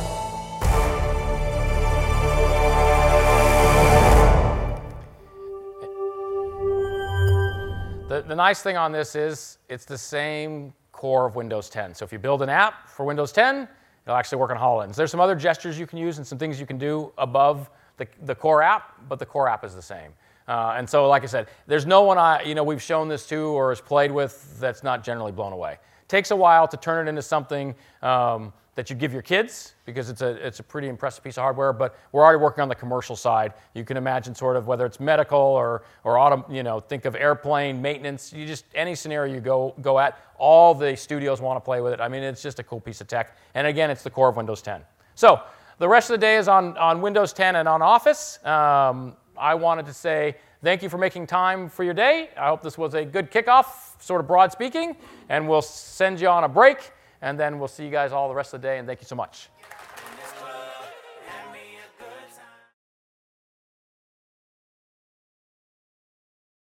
Speaker 6: The, the nice thing on this is it's the same core of Windows ten. So if you build an app for Windows ten, it'll actually work on HoloLens. There's some other gestures you can use and some things you can do above the, the core app, but the core app is the same. Uh, and so, like I said, there's no one I, you know, we've shown this to or has played with that's not generally blown away. Takes a while to turn it into something um, that you give your kids because it's a, it's a pretty impressive piece of hardware, but we're already working on the commercial side. You can imagine sort of whether it's medical or, or auto, you know, think of airplane maintenance, you just, any scenario you go, go at, all the studios want to play with it. I mean, it's just a cool piece of tech. And again, it's the core of Windows ten. So the rest of the day is on, on Windows ten and on Office. Um, I wanted to say thank you for making time for your day. I hope this was a good kickoff, sort of broad speaking, and we'll send you on a break, and then we'll see you guys all the rest of the day, and thank you so much.